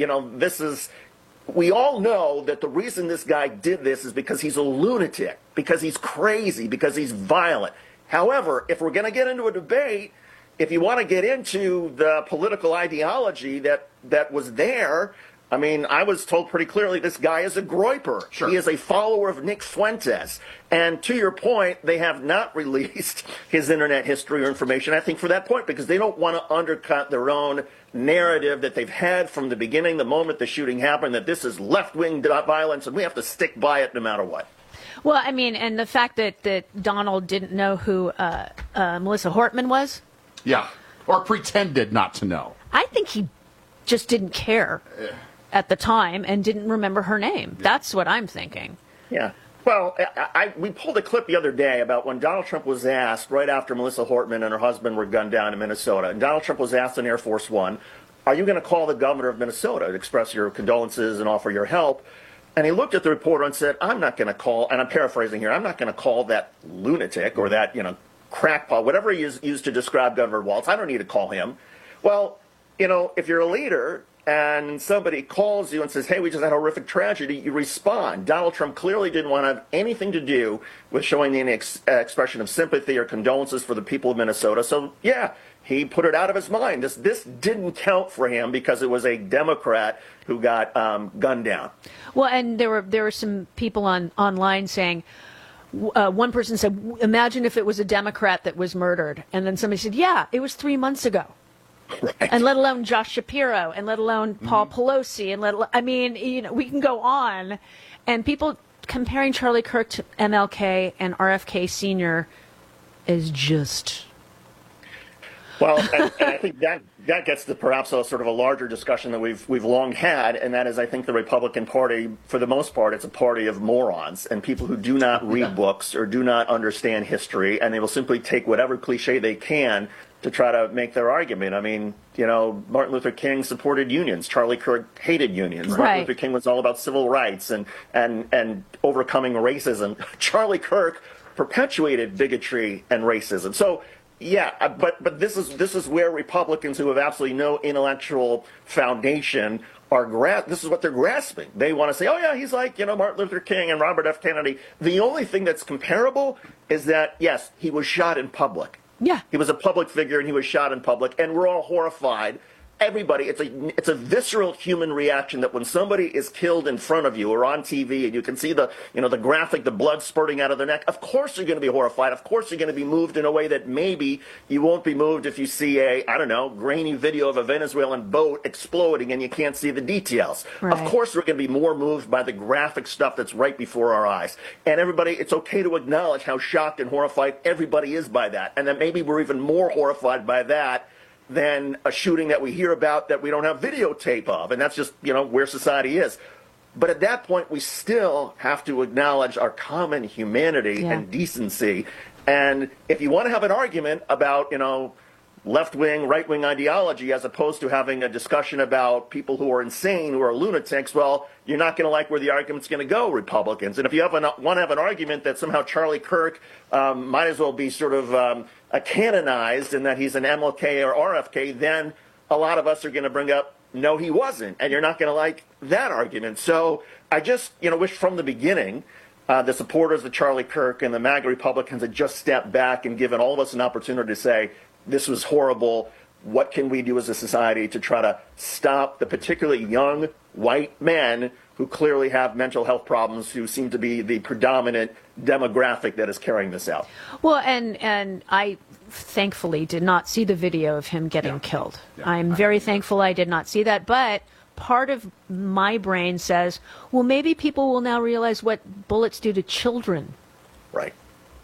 we all know that the reason this guy did this is because he's a lunatic, because he's crazy, because he's violent. However, if we're going to get into a debate, if you want to get into the political ideology that was there, I mean, I was told pretty clearly this guy is a groyper. Sure. He is a follower of Nick Fuentes. And to your point, they have not released his internet history or information, I think, for that point, because they don't want to undercut their own narrative that they've had from the beginning, the moment the shooting happened, that this is left-wing violence, and we have to stick by it no matter what. Well, I mean, and the fact that Donald didn't know who Melissa Hortman was? Yeah, or pretended not to know. I think he just didn't care at the time and didn't remember her name. Yeah. That's what I'm thinking. Yeah. Well, we pulled a clip the other day about when Donald Trump was asked, right after Melissa Hortman and her husband were gunned down in Minnesota, and Donald Trump was asked on Air Force One, are you going to call the governor of Minnesota to express your condolences and offer your help? And he looked at the reporter and said, I'm not going to call, and I'm paraphrasing here, I'm not going to call that lunatic or that, crackpot, whatever he used to describe Governor Walz. I don't need to call him. Well, if you're a leader and somebody calls you and says, hey, we just had a horrific tragedy, you respond. Donald Trump clearly didn't want to have anything to do with showing any expression of sympathy or condolences for the people of Minnesota. So, yeah, he put it out of his mind. This didn't count for him because it was a Democrat who got gunned down. Well, and there were some people online saying, one person said, imagine if it was a Democrat that was murdered. And then somebody said, yeah, it was 3 months ago. Right. And let alone Josh Shapiro, and let alone Paul Pelosi, and we can go on. And people comparing Charlie Kirk to MLK and RFK Sr. is just... Well, and I think that gets to perhaps a sort of a larger discussion that we've long had, and that is, I think the Republican Party, for the most part, it's a party of morons and people who do not read books or do not understand history, and they will simply take whatever cliche they can to try to make their argument. I mean, Martin Luther King supported unions. Charlie Kirk hated unions. Right. Martin Luther King was all about civil rights and overcoming racism. Charlie Kirk perpetuated bigotry and racism. So, yeah, but this is where Republicans who have absolutely no intellectual foundation this is what they're grasping. They want to say, oh yeah, he's like, Martin Luther King and Robert F. Kennedy. The only thing that's comparable is that, yes, he was shot in public. Yeah. He was a public figure and he was shot in public, and we're all horrified everybody, it's a visceral human reaction that when somebody is killed in front of you or on TV and you can see the graphic, the blood spurting out of their neck, of course you're going to be horrified. Of course you're going to be moved in a way that maybe you won't be moved if you see a, I don't know, grainy video of a Venezuelan boat exploding and you can't see the details. Right. Of course we're going to be more moved by the graphic stuff that's right before our eyes. And everybody, it's okay to acknowledge how shocked and horrified everybody is by that. And that maybe we're even more horrified by that than a shooting that we hear about that we don't have videotape of. And that's just, where society is. But at that point, we still have to acknowledge our common humanity and decency. And if you want to have an argument about, left-wing, right-wing ideology as opposed to having a discussion about people who are insane, who are lunatics, well, you're not going to like where the argument's going to go, Republicans. And if you want to have an argument that somehow Charlie Kirk might as well be sort of canonized and that he's an MLK or RFK, then a lot of us are going to bring up, no, he wasn't. And you're not going to like that argument. So I just, wish from the beginning the supporters of Charlie Kirk and the MAGA Republicans had just stepped back and given all of us an opportunity to say, this was horrible. What can we do as a society to try to stop the particularly young white men who clearly have mental health problems, who seem to be the predominant demographic that is carrying this out? Well, and I thankfully did not see the video of him getting killed. I'm very thankful I did not see that, but part of my brain says, well, maybe people will now realize what bullets do to children. Right.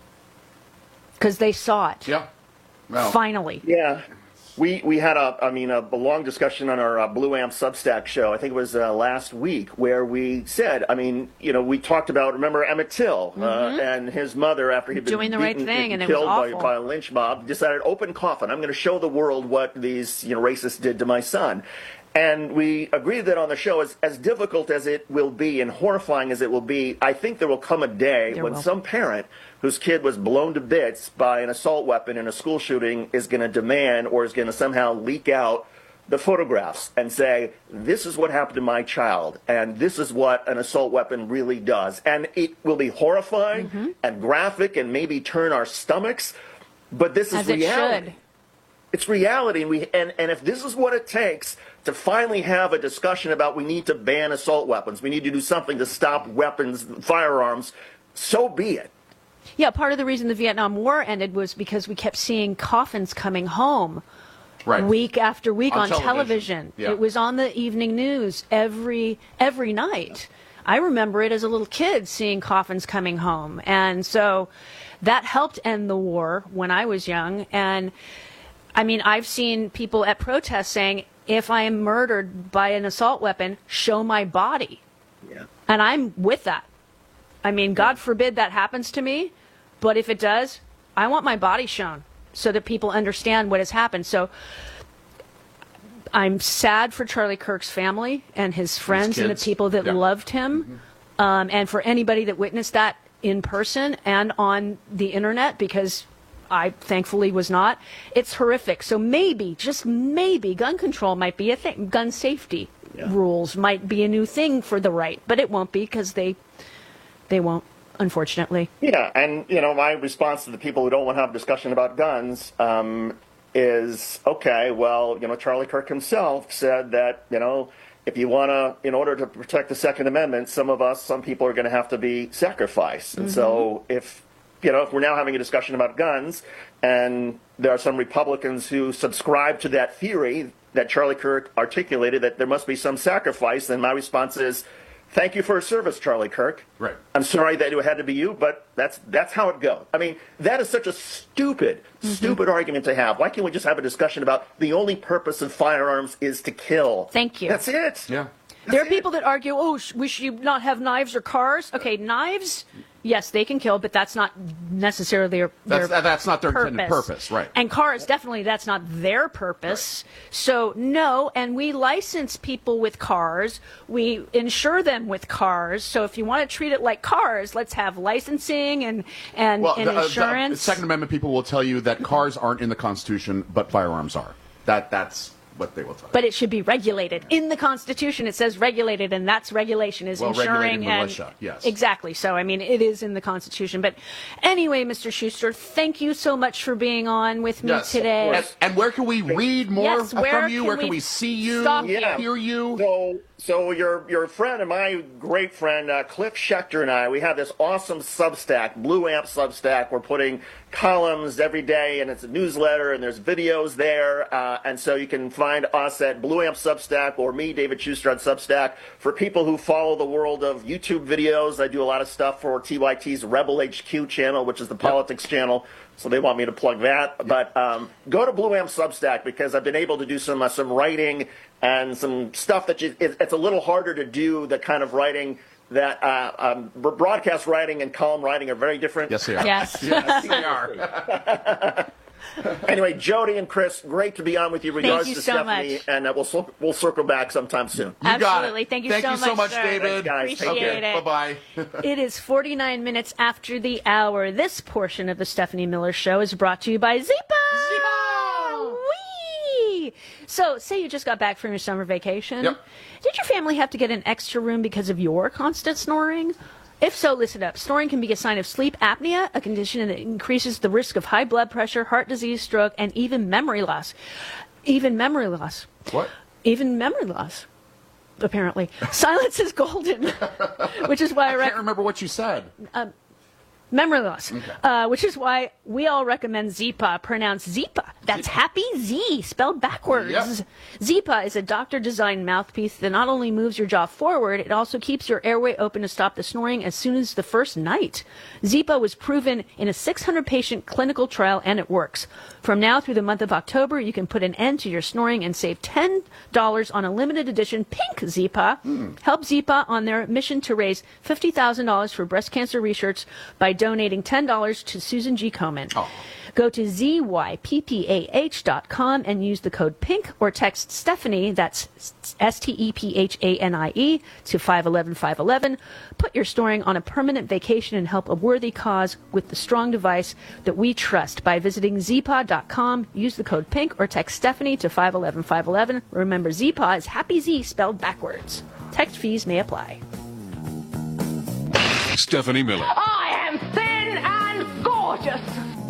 Because they saw it. Yeah. Well, finally. Yeah. We had a long discussion on our Blue Amp Substack show, I think it was last week, where we said, we talked about, remember Emmett Till and his mother, after he'd been doing the right beaten thing, and it killed was awful. by a lynch mob, decided, open coffin, I'm going to show the world what these racists did to my son. And we agreed that on the show, as difficult as it will be and horrifying as it will be, I think there will come a day when some parent whose kid was blown to bits by an assault weapon in a school shooting is going to demand or is going to somehow leak out the photographs and say, this is what happened to my child, and this is what an assault weapon really does. And it will be horrifying and graphic and maybe turn our stomachs, but this is reality. It's reality, and if this is what it takes to finally have a discussion about we need to ban assault weapons, we need to do something to stop weapons, firearms, so be it. Yeah, part of the reason the Vietnam War ended was because we kept seeing coffins coming home week after week on television. Yeah. It was on the evening news every night. I remember it as a little kid, seeing coffins coming home. And so that helped end the war when I was young. And I've seen people at protests saying, if I am murdered by an assault weapon, show my body. Yeah. And I'm with that. God forbid that happens to me, but if it does, I want my body shown so that people understand what has happened. So I'm sad for Charlie Kirk's family and his friends and the people that loved him, and for anybody that witnessed that in person and on the internet, because I thankfully was not. It's horrific. So maybe, just maybe, gun control might be a thing. Gun safety rules might be a new thing for the right, but it won't be, because they won't, unfortunately. Yeah, and, my response to the people who don't want to have a discussion about guns is, okay, well, Charlie Kirk himself said that, if you want to, in order to protect the Second Amendment, some people are going to have to be sacrificed. And so if we're now having a discussion about guns, and there are some Republicans who subscribe to that theory that Charlie Kirk articulated, that there must be some sacrifice, then my response is, thank you for your service, Charlie Kirk. Right. I'm sorry that it had to be you, but that's how it goes. That is such a stupid argument to have. Why can't we just have a discussion about the only purpose of firearms is to kill? Thank you. That's it. Yeah. There are people that argue, we should not have knives or cars. Okay, knives, yes, they can kill, but that's not necessarily that's not their purpose. intended purpose, right? And cars, definitely, that's not their purpose. Right. So no, and we license people with cars. We insure them with cars. So if you want to treat it like cars, let's have licensing and insurance. The Second Amendment people will tell you that cars aren't in the Constitution, but firearms are. That's what they will tell you. But it should be regulated. In the Constitution, it says regulated, and that's regulation is ensuring regulated militia, yes. Exactly. So, I mean, it is in the Constitution. But anyway, Mr. Schuster, thank you so much for being on with me today. And where can we read more from you? Where can we see you, hear you? So your friend and my great friend Cliff Schechter and I, we have this awesome Substack, Blue Amp Substack. We're putting columns every day, and it's a newsletter, and there's videos there. And so you can find us at Blue Amp Substack or me, David Schuster, on Substack. For people who follow the world of YouTube videos, I do a lot of stuff for TYT's Rebel HQ channel, which is the politics channel. So they want me to plug that. But go to Blue Amp Substack because I've been able to do some writing and some stuff that it's a little harder to do, the kind of writing that broadcast writing and column writing are very different. Yes, they are. Yes, yes they are. Anyway, Jody and Chris, great to be on with you. Regards Thank you to so Stephanie, much. And we'll circle back sometime soon. Absolutely. Thank you so much, sir. David. Guys, Appreciate it. Bye-bye. It is 49 minutes after the hour. This portion of the Stephanie Miller Show is brought to you by Zipa. Whee! So, say you just got back from your summer vacation. Yep. Did your family have to get an extra room because of your constant snoring? If so, listen up. Snoring can be a sign of sleep apnea, a condition that increases the risk of high blood pressure, heart disease, stroke, and even memory loss. Even memory loss. What? Even memory loss, apparently. Silence is golden, which is why I can't remember what you said. Memory loss, which is why we all recommend Zipa, pronounced Zipa. That's happy Z, spelled backwards. Yep. Zipa is a doctor-designed mouthpiece that not only moves your jaw forward, it also keeps your airway open to stop the snoring as soon as the first night. Zipa was proven in a 600-patient clinical trial, and it works. From now through the month of October, you can put an end to your snoring and save $10 on a limited edition pink Zipa. Help Zipa on their mission to raise $50,000 for breast cancer research by donating $10 to Susan G. Komen. Go to ZYPPAH.com and use the code PINK or text Stephanie, that's STEPHANIE, to 511-511. Put your snoring on a permanent vacation and help a worthy cause with the strong device that we trust by visiting Zipa.com. Use the code PINK or text Stephanie to 511-511. Remember, Zipa is happy Z spelled backwards. Text fees may apply. Stephanie Miller. I am thin and gorgeous.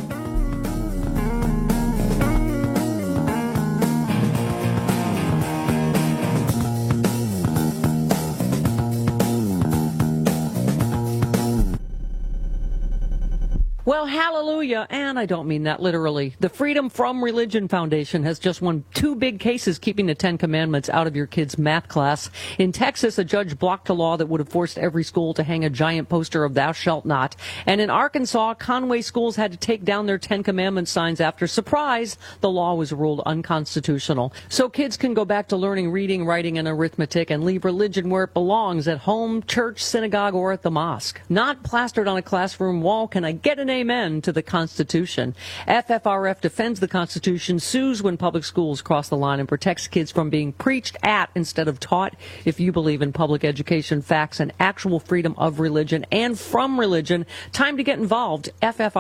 Well, hallelujah, and I don't mean that literally. The Freedom From Religion Foundation has just won 2 big cases keeping the 10 Commandments out of your kids' math class. In Texas, a judge blocked a law that would have forced every school to hang a giant poster of thou shalt not. And in Arkansas, Conway schools had to take down their 10 Commandments signs after, surprise, the law was ruled unconstitutional. So kids can go back to learning reading, writing, and arithmetic and leave religion where it belongs, at home, church, synagogue, or at the mosque. Not plastered on a classroom wall. Can I get an amen to the Constitution? FFRF defends the Constitution, sues when public schools cross the line, and protects kids from being preached at instead of taught. If you believe in public education, facts, and actual freedom of religion and from religion, time to get involved.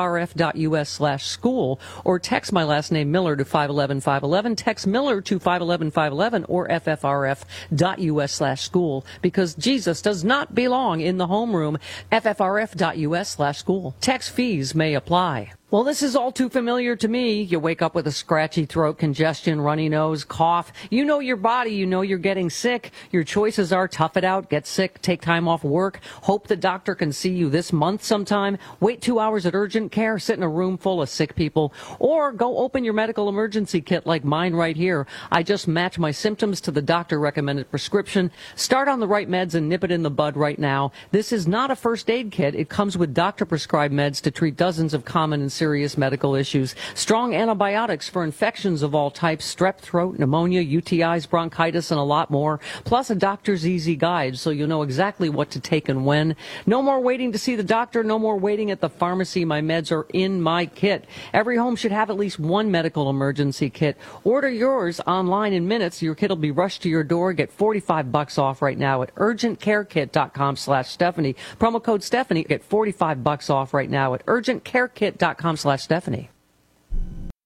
FFRF.us/school, or text my last name Miller to 511-511. Text Miller to 511-511 or FFRF.us/school, because Jesus does not belong in the homeroom. FFRF.us/school. Text fees may apply. Well, this is all too familiar to me. You wake up with a scratchy throat, congestion, runny nose, cough. You know your body. You know you're getting sick. Your choices are tough it out, get sick, take time off work, hope the doctor can see you this month sometime, wait 2 hours at urgent care, sit in a room full of sick people, or go open your medical emergency kit like mine right here. I just match my symptoms to the doctor-recommended prescription, start on the right meds, and nip it in the bud right now. This is not a first aid kit. It comes with doctor-prescribed meds to treat dozens of common and serious medical issues. Strong antibiotics for infections of all types, strep throat, pneumonia, UTIs, bronchitis, and a lot more. Plus a doctor's easy guide so you'll know exactly what to take and when. No more waiting to see the doctor. No more waiting at the pharmacy. My meds are in my kit. Every home should have at least one medical emergency kit. Order yours online in minutes. Your kit will be rushed to your door. Get $45 off right now at urgentcarekit.com/Stephanie. Promo code Stephanie. Get $45 off right now at urgentcarekit.com/Stephanie.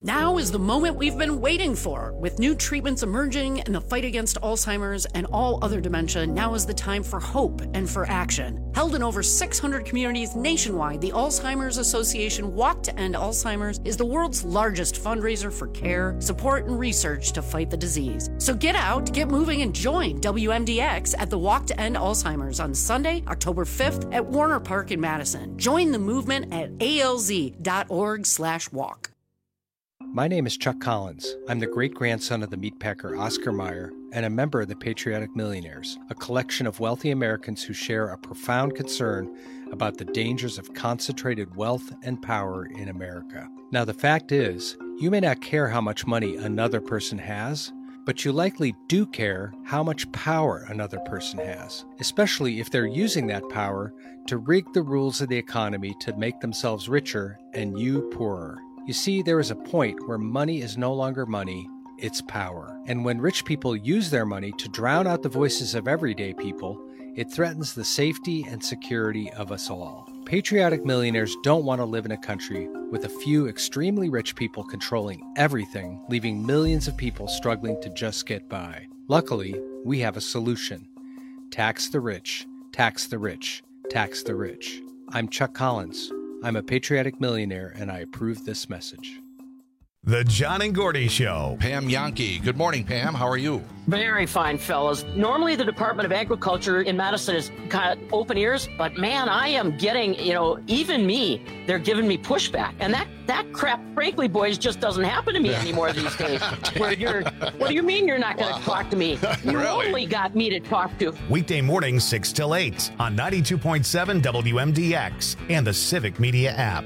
Now is the moment we've been waiting for. With new treatments emerging in the fight against Alzheimer's and all other dementia, now is the time for hope and for action. Held in over 600 communities nationwide, the Alzheimer's Association Walk to End Alzheimer's is the world's largest fundraiser for care, support, and research to fight the disease. So get out, get moving, and join WMDX at the Walk to End Alzheimer's on Sunday, October 5th at Warner Park in Madison. Join the movement at alz.org/walk. My name is Chuck Collins. I'm the great-grandson of the meatpacker Oscar Mayer and a member of the Patriotic Millionaires, a collection of wealthy Americans who share a profound concern about the dangers of concentrated wealth and power in America. Now, the fact is, you may not care how much money another person has, but you likely do care how much power another person has, especially if they're using that power to rig the rules of the economy to make themselves richer and you poorer. You see, there is a point where money is no longer money, it's power. And when rich people use their money to drown out the voices of everyday people, it threatens the safety and security of us all. Patriotic millionaires don't want to live in a country with a few extremely rich people controlling everything, leaving millions of people struggling to just get by. Luckily, we have a solution. Tax the rich, tax the rich, tax the rich. I'm Chuck Collins. I'm a patriotic millionaire, and I approve this message. The John and Gordy Show. Pam Yankee. Good morning, Pam. How are you? Very fine, fellas. Normally, the Department of Agriculture in Madison is kind of open ears, but man, I am getting, even me, they're giving me pushback. And that crap, frankly, boys, just doesn't happen to me anymore these days. Where what do you mean you're not going to talk to me? You only got me to talk to. Weekday mornings 6 till 8 on 92.7 WMDX and the Civic Media app.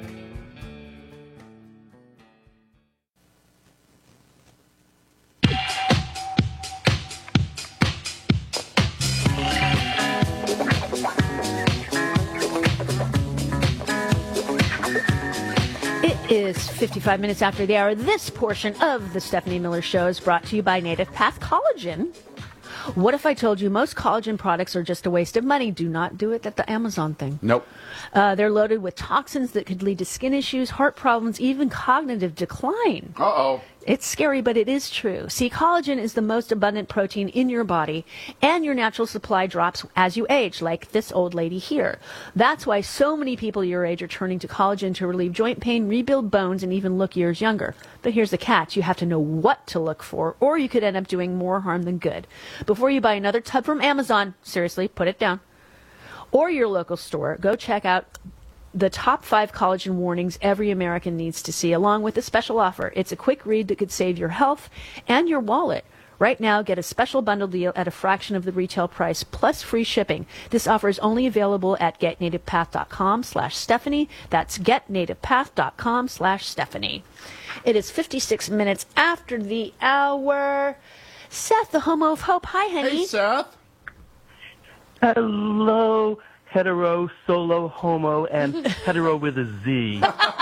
Is 55 minutes after the hour. This portion of the Stephanie Miller Show is brought to you by Native Path Collagen. What if I told you most collagen products are just a waste of money? Do not do it at the Amazon thing. Nope. They're loaded with toxins that could lead to skin issues, heart problems, even cognitive decline. Uh-oh. It's scary, but it is true. See, collagen is the most abundant protein in your body, and your natural supply drops as you age, like this old lady here. That's why so many people your age are turning to collagen to relieve joint pain, rebuild bones, and even look years younger. But here's the catch. You have to know what to look for, or you could end up doing more harm than good. Before you buy another tub from Amazon, seriously, put it down, or your local store, go check out the top 5 collagen warnings every American needs to see, along with a special offer. It's a quick read that could save your health and your wallet. Right now, get a special bundle deal at a fraction of the retail price, plus free shipping. This offer is only available at getnativepath.com/Stephanie. That's getnativepath.com/Stephanie. It is 56 minutes after the hour. Seth, the homo of hope. Hi, honey. Hey, Seth. Hello, hetero, solo, homo, and hetero with a Z.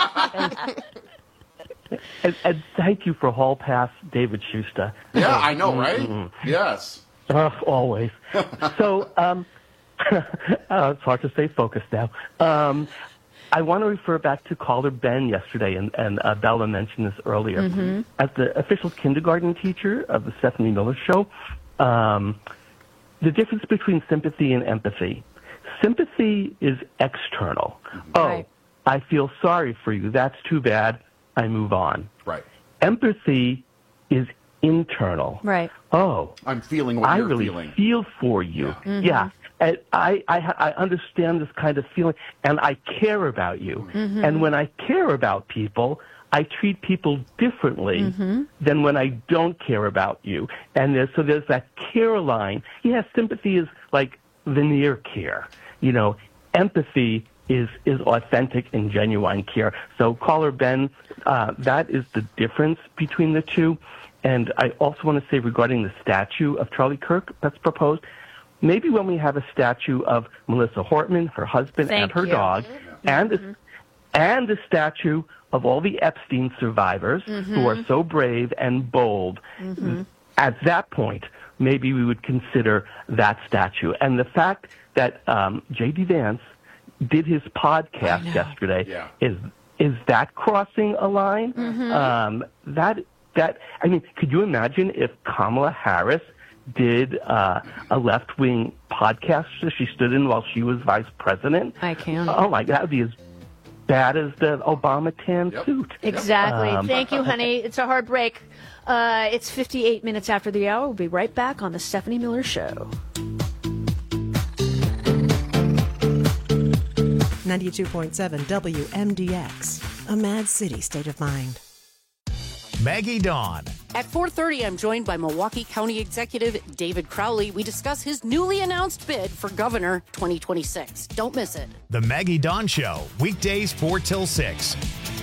and thank you for Hall Pass, David Schuster. Yeah, I know, right? Yes. Always. So, it's hard to stay focused now. I want to refer back to caller Ben yesterday, and Bella mentioned this earlier. Mm-hmm. As the official kindergarten teacher of the Stephanie Miller Show, the difference between sympathy and empathy. Sympathy is external. Right. Oh, I feel sorry for you. That's too bad. I move on. Right. Empathy is internal. Right. Oh, I'm feeling what I you're really feeling. feel for you. Yeah. Mm-hmm. Yeah. And I understand this kind of feeling, and I care about you. Mm-hmm. And when I care about people, I treat people differently Mm-hmm. than when I don't care about you. And there's that care line. Yes, sympathy is like veneer care. Empathy is authentic and genuine care. So caller Ben, that is the difference between the two. And I also want to say regarding the statue of Charlie Kirk that's proposed, maybe when we have a statue of Melissa Hortman, her husband, and her dog, and a statue of all the Epstein survivors who are so brave and bold, at that point, maybe we would consider that statue. And the fact that J.D. Vance did his podcast yesterday is is that crossing a line? I mean, could you imagine if Kamala Harris did a left-wing podcast that she stood in while she was vice president? I can. Oh, my God, that would be as bad as the Obama tan suit. Exactly. Thank you, honey. It's a hard break. It's 58 minutes after the hour. We'll be right back on The Stephanie Miller Show. 92.7 WMDX, a Mad City state of mind. Maggie Dawn. At 4:30, I'm joined by Milwaukee County Executive David Crowley. We discuss his newly announced bid for Governor 2026. Don't miss it. The Maggie Dawn Show, weekdays 4 till 6.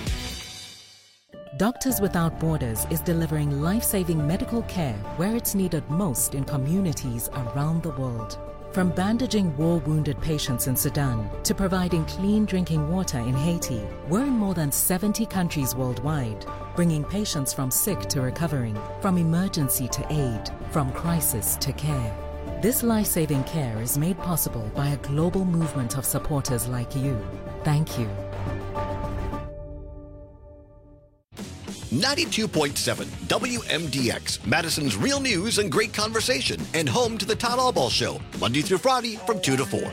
Doctors Without Borders is delivering life-saving medical care where it's needed most in communities around the world. From bandaging war-wounded patients in Sudan to providing clean drinking water in Haiti, we're in more than 70 countries worldwide, bringing patients from sick to recovering, from emergency to aid, from crisis to care. This life-saving care is made possible by a global movement of supporters like you. Thank you. 92.7 WMDX, Madison's real news and great conversation, and home to the Todd Albaugh Show, Monday through Friday from 2 to 4.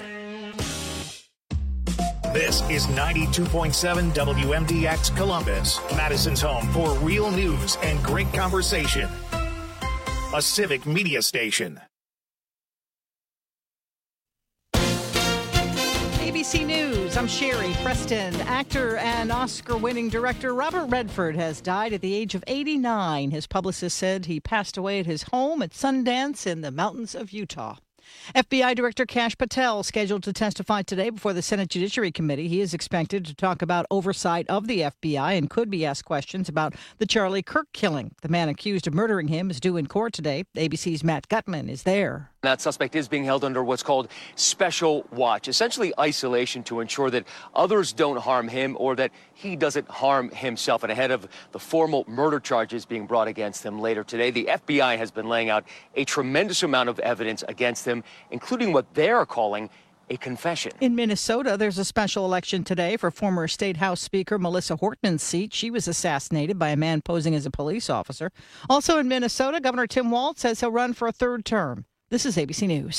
This is 92.7 WMDX Columbus, Madison's home for real news and great conversation. A civic media station. ABC News, I'm Sherry Preston. Actor and Oscar-winning director Robert Redford has died at the age of 89. His publicist said he passed away at his home at Sundance in the mountains of Utah. FBI Director Kash Patel scheduled to testify today before the Senate Judiciary Committee. He is expected to talk about oversight of the FBI and could be asked questions about the Charlie Kirk killing. The man accused of murdering him is due in court today. ABC's Matt Gutman is there. That suspect is being held under what's called special watch, essentially isolation to ensure that others don't harm him or that he doesn't harm himself. And ahead of the formal murder charges being brought against him later today, the FBI has been laying out a tremendous amount of evidence against him, including what they're calling a confession. In Minnesota, there's a special election today for former State House Speaker Melissa Hortman's seat. She was assassinated by a man posing as a police officer. Also in Minnesota, Governor Tim Walz says he'll run for a third term. This is ABC News.